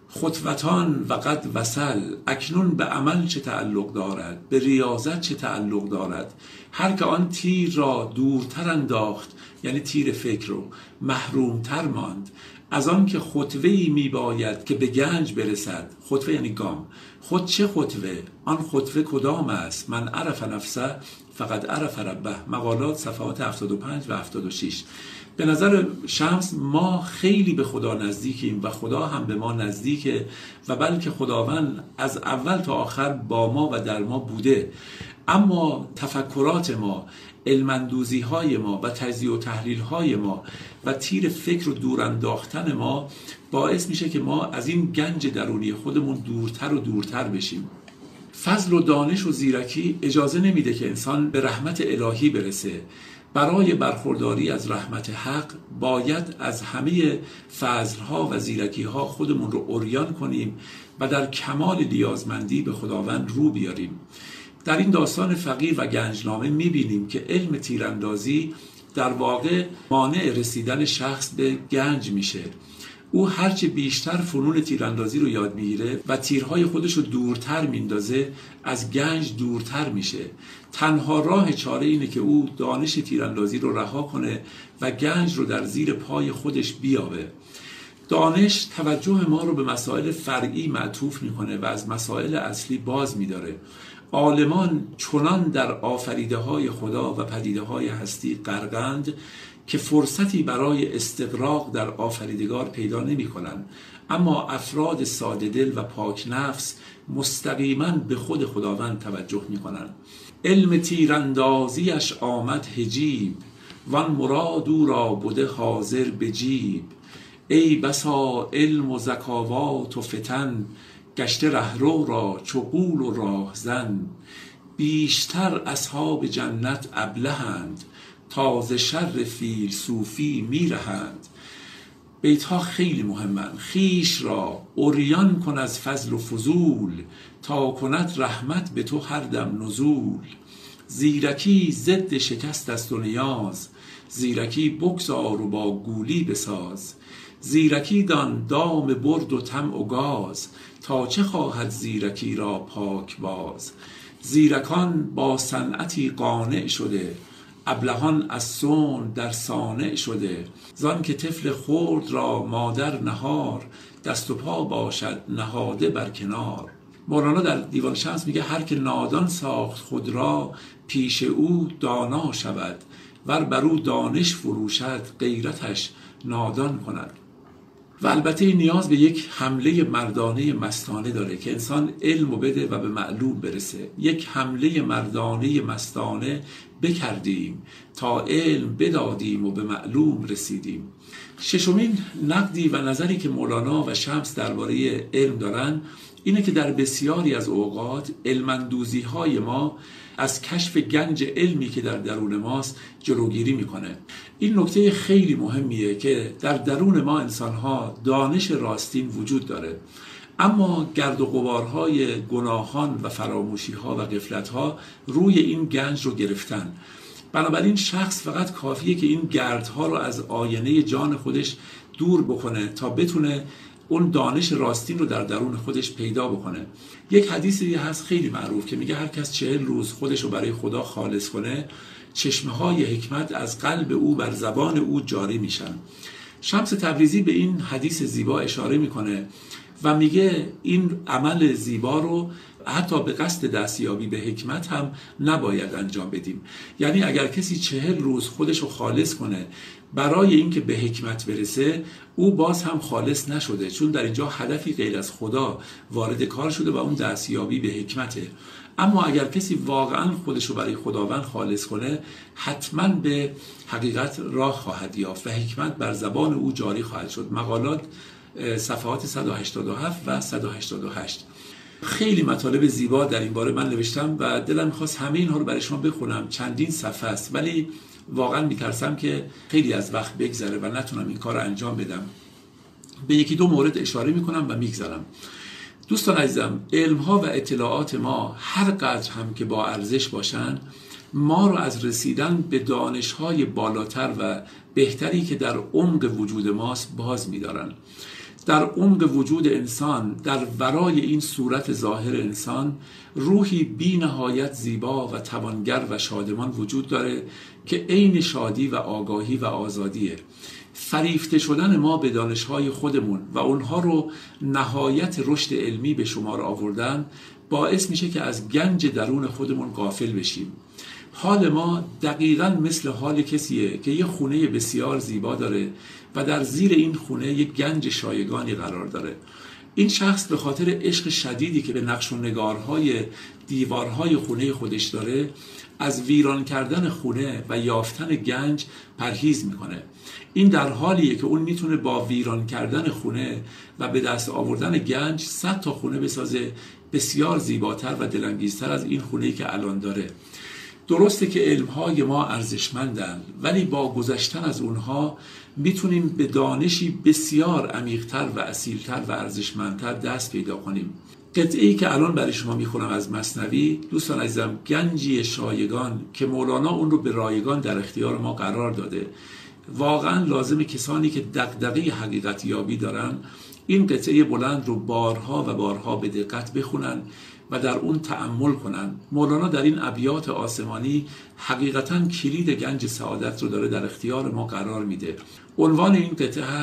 خطوتان و قد وصل، اکنون به عمل چه تعلق دارد، به ریاضت چه تعلق دارد. هر که آن تیر را دورتر انداخت، یعنی تیر فکر رو، محرومتر ماند. از آن که خطوه‌ای می باید که به گنج برسد. خطوه یعنی گام. خود چه خطوه؟ آن خطوه کدام است؟ من عرف نفسه فقط عرف ربه. مقالات صفحات هفتاد و پنج و هفتاد و شش. به نظر شمس ما خیلی به خدا نزدیکیم و خدا هم به ما نزدیکه و بلکه خداوند از اول تا آخر با ما و در ما بوده، اما تفکرات ما، علم‌اندوزی های ما و تجزیه و تحلیل های ما و تیر فکر و دور انداختن ما باعث میشه که ما از این گنج درونی خودمون دورتر و دورتر بشیم. فضل و دانش و زیرکی اجازه نمیده که انسان به رحمت الهی برسه. برای برخورداری از رحمت حق باید از همه فضلها و زیرکیها خودمون رو عریان کنیم و در کمال نیازمندی به خداوند رو بیاریم. در این داستان فقیر و گنجنامه میبینیم که علم تیراندازی در واقع مانع رسیدن شخص به گنج میشه. او هرچه بیشتر فنون تیراندازی رو یاد میگیره و تیرهای خودش رو دورتر میندازه، از گنج دورتر میشه. تنها راه چاره اینه که او دانش تیراندازی رو رها کنه و گنج رو در زیر پای خودش بیابه. دانش توجه ما رو به مسائل فرعی معطوف میکنه و از مسائل اصلی باز میداره. عالمان چنان در آفریده های خدا و پدیده های هستی غرقند که فرصتی برای استغراق در آفریدگار پیدا نمی کنند، اما افراد ساده دل و پاک نفس مستقیما به خود خداوند توجه می کنند. علم تیراندازیش آمد حجیب، وان مراد او را بده حاضر به جیب. ای بسا علم و ذکاوات و فتن، گشته رهرو را چو غول و راهزن. بیشتر اصحاب جنت ابلهند، تازه شر فیلسوفی میرهند. بیت ها خیلی مهمن. خیش را عریان کن از فضل و فضول، تا کند رحمت به تو هر دم نزول. زیرکی ضد شکست است و نیاز، زیرکی بگذار و با گولی بساز. زیرکی دان دام برد و طمع و گاز، تا چه خواهد زیرکی را پاک باز. زیرکان با صنعتی قانع شده، ابلهان از صنع در صانع شده. زان که طفل خرد را مادر نهار، دست و پا باشد نهاده بر کنار. مولانا در دیوان شمس میگه هر که نادان ساخت خود را، پیش او دانا شود. ور بر او دانش فروشد، غیرتش نادان کند. و البته این نیاز به یک حمله مردانه مستانه داره که انسان علمو بده و به معلوم برسه. یک حمله مردانه مستانه بکردیم تا علم بدادیم و به معلوم رسیدیم. ششمین نقدی و نظری که مولانا و شمس درباره علم دارن اینه که در بسیاری از اوقات علم‌اندوزی های ما از کشف گنج علمی که در درون ماست جلوگیری میکنه. این نکته خیلی مهمیه که در درون ما انسانها دانش راستین وجود داره، اما گرد و غبارهای گناهان و فراموشیها و غفلتها روی این گنج رو گرفتن. بنابراین شخص فقط کافیه که این گردها رو از آینه جان خودش دور بکنه تا بتونه اون دانش راستین رو در درون خودش پیدا بکنه. یک حدیثی هست خیلی معروف که میگه هر کس چهل روز خودش رو برای خدا خالص کنه، چشمه های حکمت از قلب او بر زبان او جاری میشن. شمس تبریزی به این حدیث زیبا اشاره میکنه و میگه این عمل زیبا رو حتی به قصد دستیابی به حکمت هم نباید انجام بدیم. یعنی اگر کسی چهل روز خودش رو خالص کنه برای اینکه به حکمت برسه، او باز هم خالص نشده، چون در اینجا هدفی غیر از خدا وارد کار شده و اون دستیابی به حکمته. اما اگر کسی واقعا خودش رو برای خداوند خالص کنه، حتما به حقیقت راه خواهد یافت و حکمت بر زبان او جاری خواهد شد. مقالات صفحات صد و هشتاد و هفت و صد و هشتاد و هشت. خیلی مطالب زیبا در این باره من نوشتم و دلم می‌خواست همه اینها رو برای شما بخونم. چندین صفحه است، ولی واقعا میترسم که خیلی از وقت بگذره و نتونم این کار رو انجام بدم. به یکی دو مورد اشاره میکنم و میگذرم. دوستان عزیزم، علمها و اطلاعات ما هر قدر هم که با ارزش باشن، ما رو از رسیدن به دانش‌های بالاتر و بهتری که در عمق وجود ماست باز می‌دارن. در عمق وجود انسان، در ورای این صورت ظاهر انسان، روحی بی نهایت زیبا و توانگر و شادمان وجود داره که عین شادی و آگاهی و آزادیه. فریفته شدن ما به دانش‌های خودمون و اونها رو نهایت رشد علمی به شمار آوردن باعث میشه که از گنج درون خودمون غافل بشیم. حال ما دقیقاً مثل حال کسیه که یه خونه بسیار زیبا داره و در زیر این خونه یک گنج شایگانی قرار داره. این شخص به خاطر عشق شدیدی که به نقش و نگارهای دیوارهای خونه خودش داره، از ویران کردن خونه و یافتن گنج پرهیز میکنه. این در حالیه که اون میتونه با ویران کردن خونه و به دست آوردن گنج صد تا خونه بسازه بسیار زیباتر و دلانگیزتر از این خونه‌ای که الان داره. درسته که علمهای ما ارزشمندن، ولی با گذشتن از اونها میتونیم به دانشی بسیار عمیق‌تر و اصیل‌تر و ارزشمندتر دست پیدا کنیم. قطعه‌ای که الان برای شما میخونم از مثنوی، دوستان عزیزم، گنجی شایگان که مولانا اون رو به رایگان در اختیار ما قرار داده. واقعا لازمه کسانی که دغدغه حقیقت یابی دارن این قطعه بلند رو بارها و بارها به دقت بخونن و در اون تأمل کنن. مولانا در این ابیات آسمانی حقیقتاً کلید گنج سعادت رو داره در اختیار ما قرار میده. عنوان این قطعه هست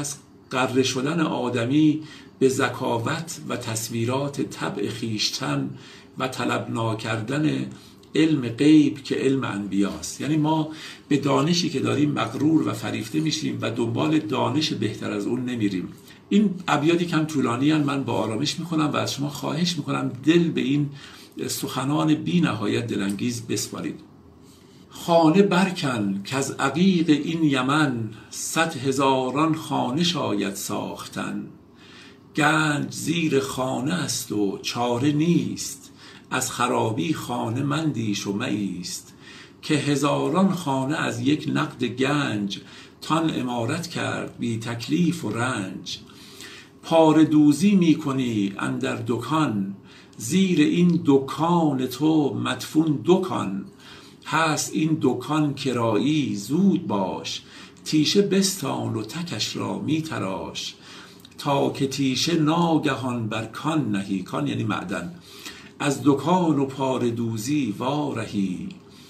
غره شدن آدمی به ذکاوت و تصویرات طبع خویشتن و طلب ناکردن علم غیب که علم انبیاست. یعنی ما به دانشی که داریم مغرور و فریفته میشیم و دنبال دانش بهتر از اون نمیریم. این ابیاتی کم طولانی هستند، من با آرامش میکنم و از شما خواهش میکنم دل به این سخنان بی نهایت دلانگیز بسپارید. خانه برکن که از عقیق این یمن، صد هزاران خانه شاید ساختن. گنج زیر خانه است و چاره نیست، از خرابی خانه مندیش و مایست. که هزاران خانه از یک نقد گنج، تان امارت کرد بی تکلیف و رنج. پاره دوزی می کنی اندر دکان، زیر این دکان تو مدفون دکان. هست این دکان کرایی زود باش، تیشه بستان و تکش را می تراش. تا که تیشه ناگهان بر کان نهی، کان یعنی معدن، از دکان و پاره دوزی وارهی.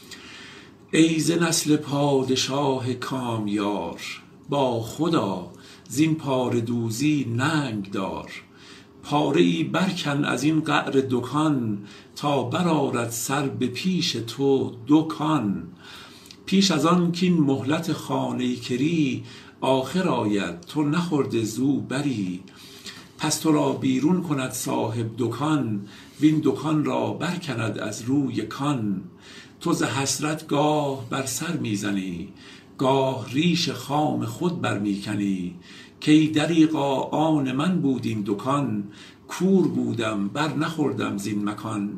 ای ز نسل پادشاه کامیار، با خدا زین پاره دوزی ننگ دار. پاره ای برکن از این قعر دکان، تا برآرد سر به پیش تو دکان. پیش از آن کین مهلت خانه کری، آخر آید تو نخورده زو بری. پس تو را بیرون کند صاحب دکان، وین دکان را برکند از روی کان. تو ز حسرت گاه بر سر میزنی، گاه ریش خام خود برمیکنی. کی دریغا آن من بود این دکان، کور بودم بر نخوردم زین مکان.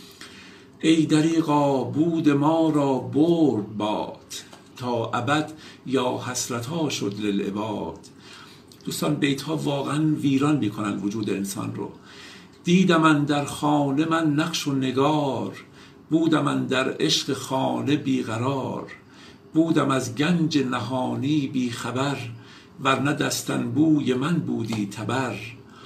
ای دریغا بود ما را برد باد، تا ابد یا حسرت ها شد للعباد. دوستان بیت ها واقعا ویران میکنن وجود انسان رو. دیدم اندر خانه من نقش و نگار، بودم اندر عشق خانه بیقرار. بودم از گنج نهانی بی خبر، ورنه دستنبوی من بودی تبر.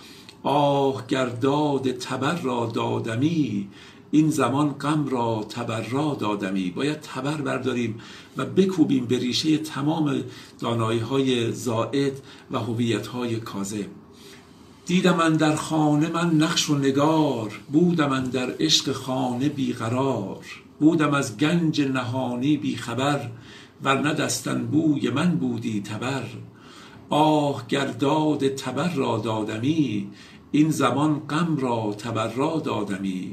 آه گرداد تبر را دادمی، این زمان غم را تبر را دادمی. باید تبر برداریم و بکوبیم به ریشه تمام دانایی های زائد و هویت های کاذب. دیدم من در خانه من نقش و نگار، بودم من در عشق خانه بیقرار. بودم از گنج نهانی بی خبر، ورنه دستنبوی من بودی تبر. آه گرداد تبر را دادمی، این زمان غم را تبر را دادمی.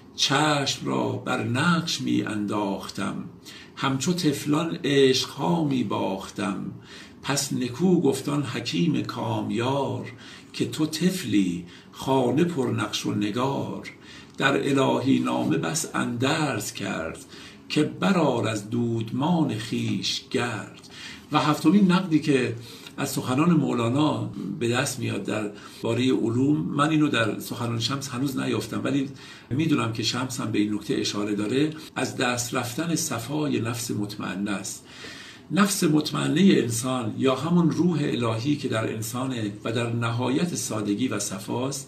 چشم را بر نقش می انداختم، همچو طفلان عشقها می باختم. پس نکو گفتان حکیم کامیار، که تو طفلی خانه پر نقش و نگار. در الهی نامه بس اندرز کرد، که برآر از دودمان خویش گرد. و هفتمین نقدی که از سخنان مولانا به دست میاد در باره علوم، من اینو در سخنان شمس هنوز نیافتم، ولی میدونم که شمس هم به این نکته اشاره داره. از دست رفتن صفای نفس مطمئنه است. نفس مطمئنه انسان یا همون روح الهی که در انسانه و در نهایت سادگی و صفاست،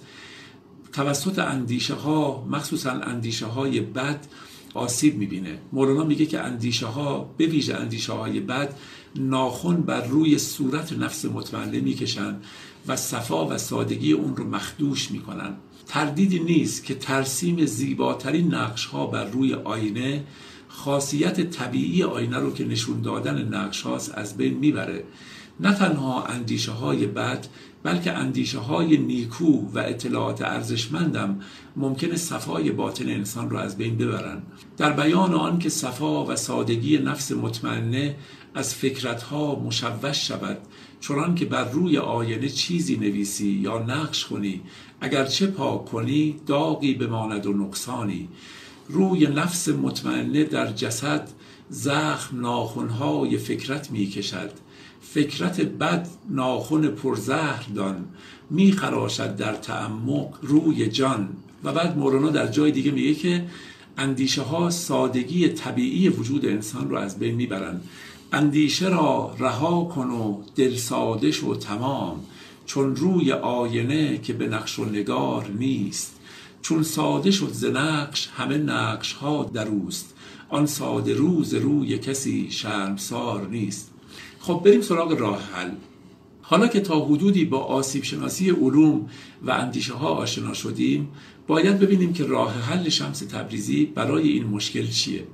توسط اندیشه ها، مخصوصا اندیشه های بد، آسیب میبینه. مولانا میگه که اندیشه ها، به ویژه اندیشه های بد، ناخن بر روی صورت نفس مطمئنه میکشن و صفا و سادگی اون رو مخدوش میکنن. تردیدی نیست که ترسیم زیباترین نقش ها بر روی آینه، خاصیت طبیعی آینه رو که نشون دادن نقش هاست از بین میبره. نه تنها اندیشه های بد، بلکه اندیشه های نیکو و اطلاعات ارزشمندم ممکنه صفای باطن انسان رو از بین ببرن. در بیان آن که صفا و سادگی نفس مطمئنه از فکرتها مشوش شود، چنان که بر روی آینه چیزی نویسی یا نقش کنی، اگرچه پاک کنی داغی بماند و نقصانی. روی نفس مطمئنه در جسد، زخم ناخنهای فکرت می کشد. فکرت بد ناخن پرزهر دان، می خراشد در تعمق روی جان. و بعد مولانا در جای دیگه میگه که اندیشه ها سادگی طبیعی وجود انسان رو از بین میبرن. اندیشه را رها کن و دل ساده شو تمام، چون روی آینه که به نقش و نگار نیست. چون ساده شد ز نقش همه نقش ها در اوست، آن ساده روز روی کسی شرمسار نیست. خب بریم سراغ راه حل. حالا که تا حدودی با آسیب شناسی علوم و اندیشه ها آشنا شدیم، باید ببینیم که راه حل شمس تبریزی برای این مشکل چیه.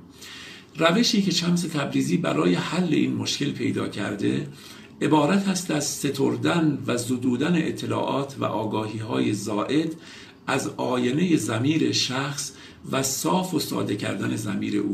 روشی که شمس تبریزی برای حل این مشکل پیدا کرده عبارت است از ستردن و زدودن اطلاعات و آگاهی های زائد از آینه ضمیر شخص و صاف و ساده کردن ضمیر او.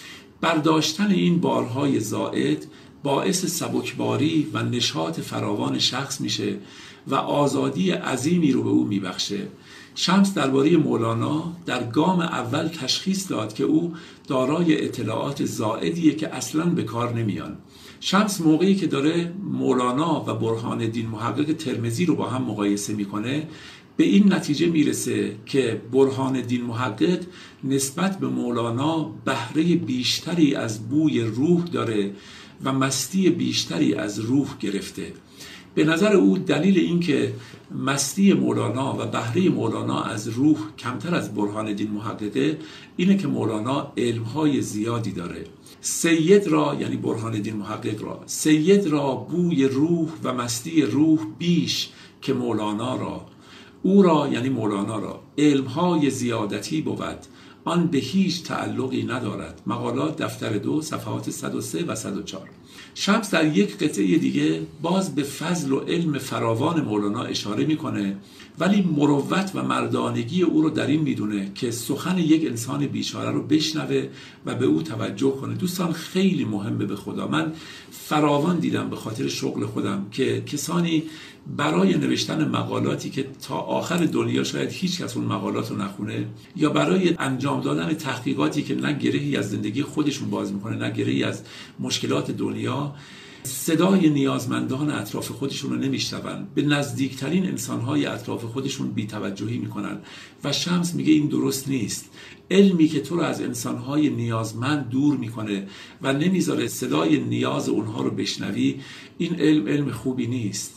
برداشتن این بارهای زائد باعث سبکباری و نشاط فراوان شخص میشه و آزادی عظیمی رو به او میبخشه. شمس درباره مولانا در گام اول تشخیص داد که او دارای اطلاعات زائدیه که اصلاً به کار نمیان. شمس موقعی که داره مولانا و برهان الدین محقق ترمذی رو با هم مقایسه میکنه به این نتیجه میرسه که برهان الدین محقق نسبت به مولانا بهره بیشتری از بوی روح داره و مستی بیشتری از روح گرفته. به نظر او دلیل این که مستی مولانا و بهره مولانا از روح کمتر از برهان الدین محققه اینه که مولانا علمهای زیادی داره. سید را، یعنی برهان الدین محقق را، سید را بوی روح و مستی روح بیش که مولانا را، او را یعنی مولانا را علمهای زیادتی بود، آن به هیچ تعلقی ندارد. مقالات دفتر دو صفحات صد و سه و صد و چهار. شمس در یک قطعه دیگه باز به فضل و علم فراوان مولانا اشاره میکنه، ولی مروت و مردانگی او رو در این میدونه که سخن یک انسان بیچاره رو بشنوه و به او توجه کنه. دوستان خیلی مهمه به خدا. من فراوان دیدم به خاطر شغل خودم که کسانی برای نوشتن مقالاتی که تا آخر دنیا شاید هیچ کس اون مقالات رو نخونه، یا برای انجام دادن تحقیقاتی که نه گرهی از زندگی خودشون باز میکنه نه گرهی از مشکلات دنیا، صدای نیازمندان اطراف خودشون رو نمیشنون، به نزدیکترین انسانهای اطراف خودشون بی‌توجهی میکنن. و شمس میگه این درست نیست. علمی که تو رو از انسانهای نیازمند دور میکنه و نمیذاره صدای نیاز اونها رو بشنوی، این علم علم خوبی نیست.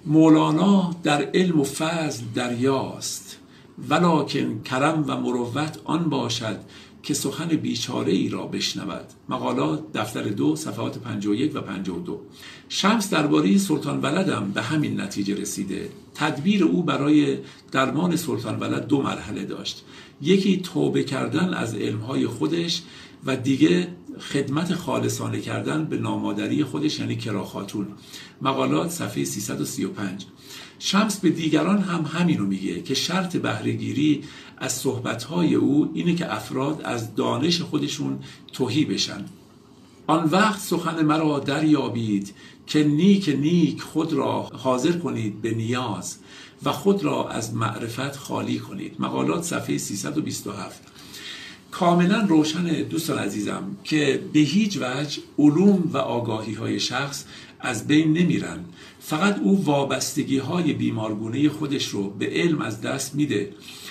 مولانا در علم و فضل دریاست، ولکن کرم و مروت آن باشد که سخن بیچاره ای را بشنود. مقالات دفتر دو صفحات پنجاه و یک و پنجاه و دو. شمس درباره سلطان ولدم به همین نتیجه رسیده. تدبیر او برای درمان سلطان ولد دو مرحله داشت. یکی توبه کردن از علمهای خودش و دیگه خدمت خالصانه کردن به نامادری خودش، یعنی کرا خاتون. مقالات صفحه سیصد و سی و پنج. شمس به دیگران هم همینو میگه که شرط بهره‌گیری از صحبت‌های او اینه که افراد از دانش خودشون تهی بشن. آن وقت سخن مرا دریابید که نیک نیک خود را حاضر کنید به نیاز و خود را از معرفت خالی کنید. مقالات صفحه سیصد و بیست و هفت. کاملا روشن دوستان عزیزم که به هیچ وجه علوم و آگاهی های شخص از بین نمیرن، فقط او وابستگی های بیمارگونه خودش رو به علم از دست میده.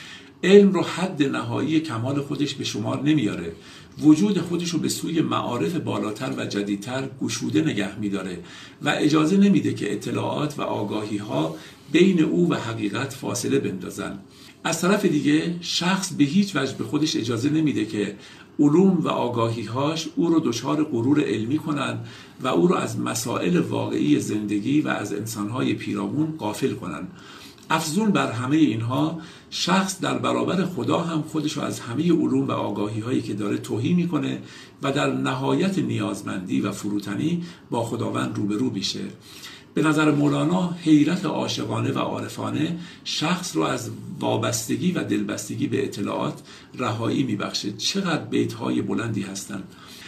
علم رو حد نهایی کمال خودش به شمار نمیاره، وجود خودش رو به سوی معارف بالاتر و جدیدتر گشوده نگه میداره و اجازه نمیده که اطلاعات و آگاهی ها بین او و حقیقت فاصله بندازن. از طرف دیگه شخص به هیچ وجه به خودش اجازه نمیده که علوم و آگاهی‌هاش او رو دچار غرور علمی کنن و او رو از مسائل واقعی زندگی و از انسان‌های پیرامون غافل کنن. افزون بر همه اینها، شخص در برابر خدا هم خودش رو از همه علوم و آگاهی‌هایی که داره تهی میکنه و در نهایت نیازمندی و فروتنی با خداوند روبرو میشه. به نظر مولانا حیرت عاشقانه و عارفانه شخص رو از وابستگی و دلبستگی به اطلاعات رهایی میبخشه. چقدر بیت‌های بلندی هستند.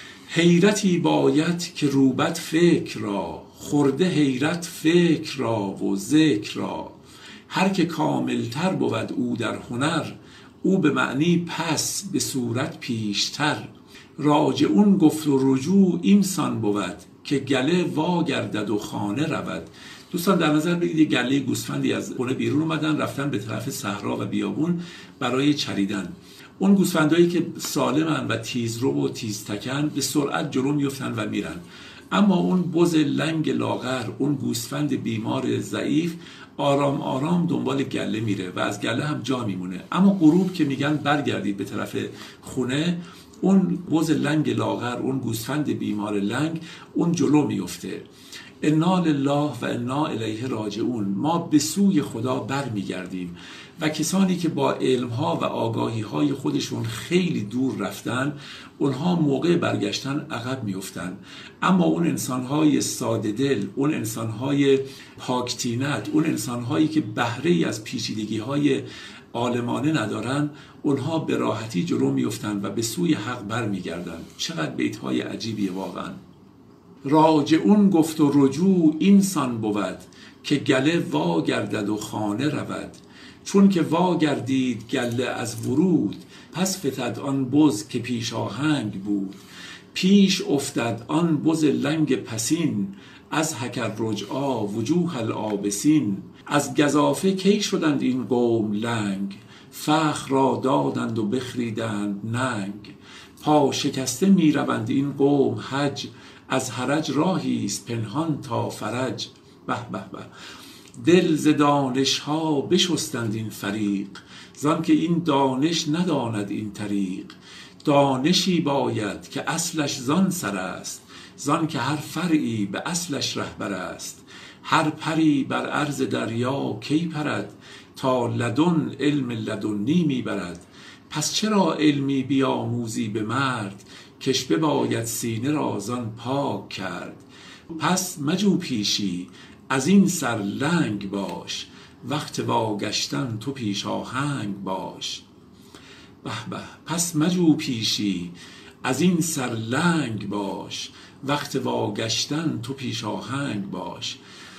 حیرتی باید که روبت فکر را، خورده حیرت فکر را و ذکر را. هر که کاملتر بود او در هنر، او به معنی پس به صورت پیشتر. راجعون گفت و رجوع اینسان بود، که گله وا گردد و خانه رود. دوستان در نظر بگیرید گله گوسفندی از خونه بیرون اومدن، رفتن به طرف صحرا و بیابون برای چریدن. اون گوسفندایی که سالمن و تیزرو و تیزتکن به سرعت جلو میفتن و میرن، اما اون بز لنگ لاغر، اون گوسفند بیمار ضعیف آرام آرام دنبال گله میره و از گله هم جا میمونه. اما غروب که میگن برگردید به طرف خونه، اون بز لنگ لاغر، اون گوسفند بیمار لنگ، اون جلو میفته. انا لله و انا الیه راجعون. ما به سوی خدا برمیگردیم و کسانی که با علمها و آگاهیهای خودشون خیلی دور رفتن، اونها موقع برگشتن عقب میفتن. اما اون انسانهای ساده دل، اون انسانهای پاکتینت، اون انسانهایی که بهره ای از پیچیدگی‌های عالمانه ندارن، اونها به راحتی جلو میفتن و به سوی حق برمیگردن. چقدر بیت‌های عجیبیه واقعا. راجعون گفت و رجوع اینسان بود، که گله وا گردد و خانه رود. چون که وا گردید گله از ورود، پس فتد آن بز که پیش آهنگ بود. پیش افتد آن بز لنگ پسین، از حکر رجعا وجوه العابسین. از گزافه کی شدند این قوم لنگ، فخر را دادند و بخریدند ننگ. پا شکسته می روند این قوم حج، از حرج راهی است پنهان تا فرج. به به به. دل ز دانش ها بشستند این فریق، زان که این دانش نداند این طریق. دانشی باید که اصلش زان سر است، زان که هر فرعی به اصلش رهبر است. هر پری بر عرض دریا کی پرد، تا لدن علم لدنی می برد. پس چرا علمی بیاموزی به مرد، کش بباید سینه را زان پاک کرد. پس مجو پیشی از این سر لنگ باش، وقت واگشتن تو پیش آهنگ باش. به به. پس مجو پیشی از این سر لنگ باش، وقت واگشتن تو پیش آهنگ باش.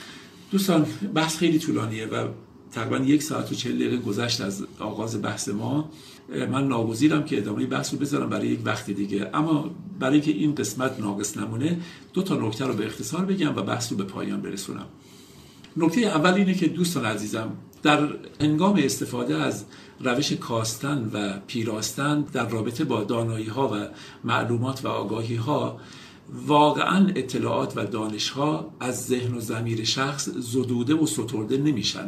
دوستان بحث خیلی طولانیه و تقریبا یک ساعت و چهل دقیقه گذشت از آغاز بحث ما. من ناگزیرم که ادامه بحث رو بذارم برای یک وقت دیگه، اما برای که این قسمت ناقص نمونه دو تا نکته رو به اختصار بگم و بحث رو به پایان برسونم. نکته اول اینه که دوستان عزیزم، در هنگام استفاده از روش کاستن و پیراستن در رابطه با دانایی ها و معلومات و آگاهی ها، واقعا اطلاعات و دانش ها از ذهن و ضمیر شخص زدوده و سترده نمیشن.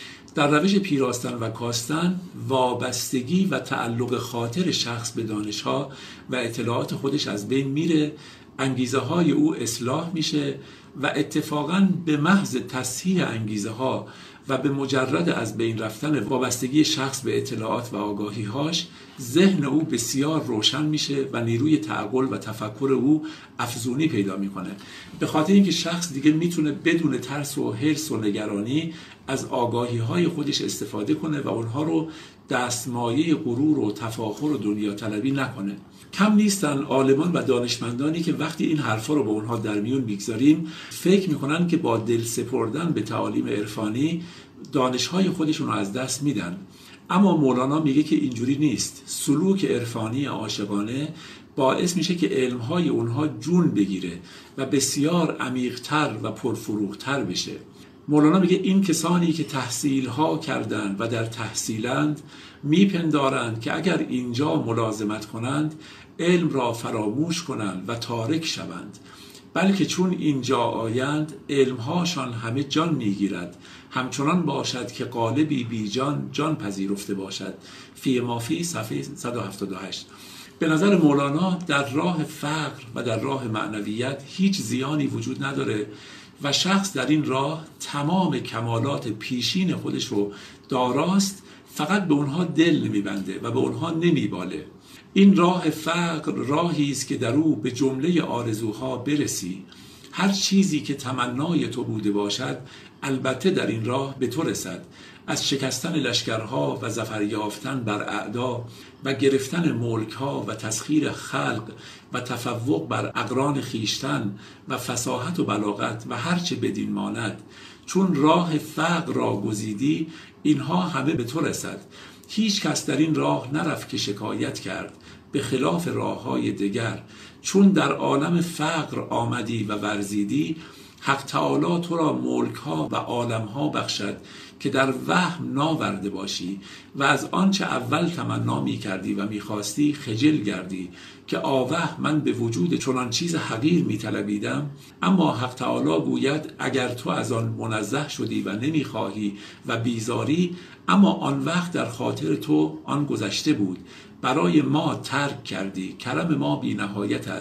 در روش پیراستن و کاستن وابستگی و تعلق خاطر شخص به دانش ها و اطلاعات خودش از بین میره، انگیزه های او اصلاح میشه و اتفاقا به محض تصحیح انگیزه ها و به مجرد از بین رفتن وابستگی شخص به اطلاعات و آگاهی هاش، ذهن او بسیار روشن میشه و نیروی تعقل و تفکر او افزونی پیدا میکنه. به خاطر اینکه شخص دیگه میتونه بدون ترس و حرص و نگرانی از آگاهی های خودش استفاده کنه و اونها رو دستمایه غرور و تفاخر و دنیا طلبی نکنه. کم نیستن عالمان و دانشمندانی که وقتی این حرفا رو با اونها در میون میگذاریم فکر میکنن که با دل سپردن به تعالیم عرفانی دانشهای خودشون رو از دست میدن. اما مولانا میگه که اینجوری نیست. سلوک عرفانی عاشقانه باعث میشه که علمهای اونها جون بگیره و بسیار عمیق‌تر و پرفروغ‌تر بشه. مولانا میگه این کسانی که تحصیل‌ها کردند و در تحصیلند میپندارند که اگر اینجا ملازمت کنند علم را فراموش کنند و تارک شوند، بلکه چون اینجا آیند علمهاشان همه جان میگیرد، همچنان باشد که قالبی بی جان جان پذیرفته باشد. فی ما فی صفحه صد و هفتاد و هشت. به نظر مولانا در راه فقر و در راه معنویت هیچ زیانی وجود نداره و شخص در این راه تمام کمالات پیشین خودش رو داراست، فقط به اونها دل نمیبنده و به اونها نمیباله. این راه فقر راهی است که در او به جمله آرزوها برسی. هر چیزی که تمنای تو بوده باشد البته در این راه به تو رسد. از شکستن لشکرها و ظفر یافتن بر اعدا و گرفتن ملکها و تسخیر خلق و تفوق بر اقران خیشتن و فصاحت و بلاغت و هرچه بدین ماند، چون راه فقر را گزیدی اینها همه به تو رسد. هیچ کس در این راه نرفت که شکایت کرد، به خلاف راههای دیگر. چون در عالم فقر آمدی و ورزیدی، حق تعالی تو را ملک ها و عالم ها بخشد که در وهم ناورده باشی و از آنچه اول تمنا می کردی و می خواستی خجل گردی که آوه من به وجود چنان چیز حقیر می طلبیدم. اما حق تعالی گوید اگر تو از آن منزه شدی و نمی خواهی و بیزاری، اما آن وقت در خاطر تو آن گذشته بود، برای ما ترک کردی. کرم ما بی نهایت است.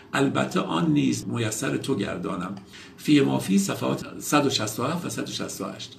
البته آن نیز میسر تو گردانم. فی ما فی صفحات صد و شصت و هفت و صد و شصت و هشت.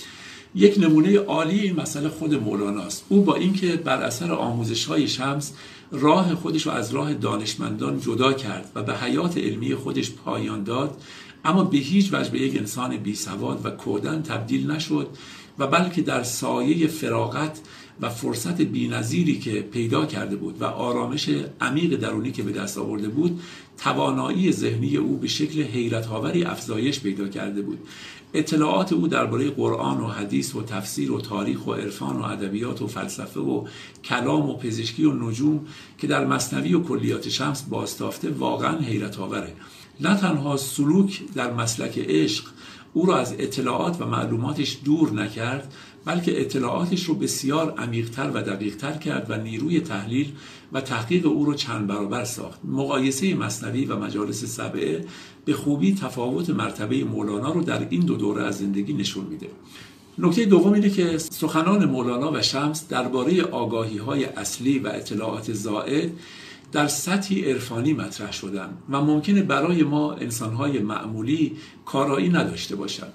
یک نمونه عالی این مسئله خود مولاناست. او با اینکه بر اثر آموزش‌های شمس راه خودش رو از راه دانشمندان جدا کرد و به حیات علمی خودش پایان داد، اما به هیچ وجه به یک انسان بی سواد و کودن تبدیل نشد و بلکه در سایه فراغت و فرصت بی‌نظیری که پیدا کرده بود و آرامش عمیق درونی که به دست آورده بود، توانایی ذهنی او به شکل حیرت‌آوری افزایش پیدا کرده بود. اطلاعات او درباره قرآن و حدیث و تفسیر و تاریخ و عرفان و ادبیات و فلسفه و کلام و پزشکی و نجوم که در مثنوی و کلیات شمس بازتافته واقعا حیرت آوره. نه تنها سلوک در مسلک عشق او را از اطلاعات و معلوماتش دور نکرد، بلکه اطلاعاتش رو بسیار عمیق‌تر و دقیق‌تر کرد و نیروی تحلیل و تحقیق او رو چند برابر ساخت. مقایسه مثنوی و مجالس سبعه به خوبی تفاوت مرتبه مولانا رو در این دو دوره از زندگی نشون میده. نکته دوم اینه که سخنان مولانا و شمس درباره آگاهی‌های اصلی و اطلاعات زائد در سطحی عرفانی مطرح شدن و ممکنه برای ما انسان‌های معمولی کارایی نداشته باشند،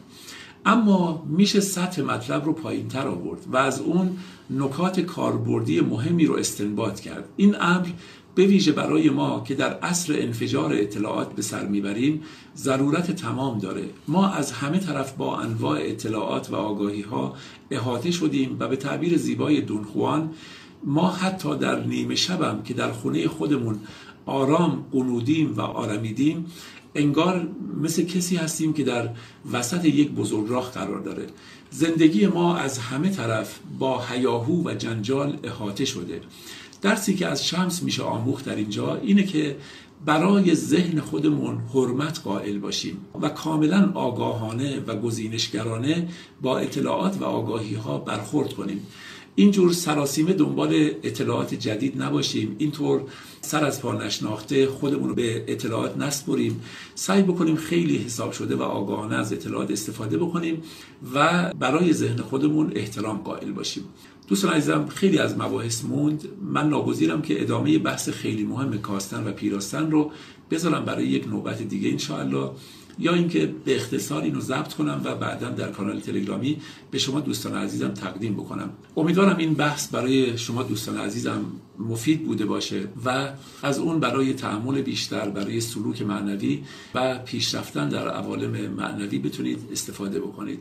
اما میشه سطح مطلب رو پایین‌تر آورد و از اون نکات کاربردی مهمی رو استنباط کرد. این امر به ویژه برای ما که در عصر انفجار اطلاعات به سر میبریم ضرورت تمام داره. ما از همه طرف با انواع اطلاعات و آگاهی‌ها احاطه شدیم و به تعبیر زیبای دون خوان، ما حتی در نیمه شبم که در خونه خودمون آرام قنودیم و آرمیدیم، انگار مثل کسی هستیم که در وسط یک بزرگراه قرار داره. زندگی ما از همه طرف با هیاهو و جنجال احاطه شده. درسی که از شمس میشه آموخت در اینجا اینه که برای ذهن خودمون حرمت قائل باشیم و کاملا آگاهانه و گزینشگرانه با اطلاعات و آگاهی ها برخورد کنیم. اینجور سراسیمه دنبال اطلاعات جدید نباشیم، اینطور سر از پا نشناخته خودمون رو به اطلاعات نسپریم. سعی بکنیم خیلی حساب شده و آگاهانه از اطلاعات استفاده بکنیم و برای ذهن خودمون احترام قائل باشیم. دوستان عزیزم، خیلی از مباحث موند. من ناگزیرم که ادامه بحث خیلی مهم کاستن و پیراستن رو بذارم برای یک نوبت دیگه انشاءالله، یا اینکه به اختصار اینو ضبط کنم و بعداً در کانال تلگرامی به شما دوستان عزیزم تقدیم بکنم. امیدوارم این بحث برای شما دوستان عزیزم مفید بوده باشه و از اون برای تأمل بیشتر، برای سلوک معنوی و پیشرفتن در عوالم معنوی بتونید استفاده بکنید.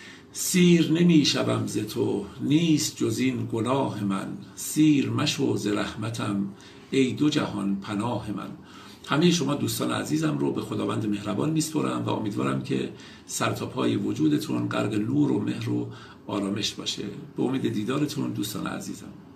سیر نمی شوم ز تو، نیست جز این گناه من، سیر مشو ز رحمتم ای دو جهان پناه من. همه شما دوستان عزیزم رو به خداوند مهربان میسپارم و امیدوارم که سر تا پای وجودتون غرق نور و مهر و آرامش باشه. به امید دیدارتون دوستان عزیزم.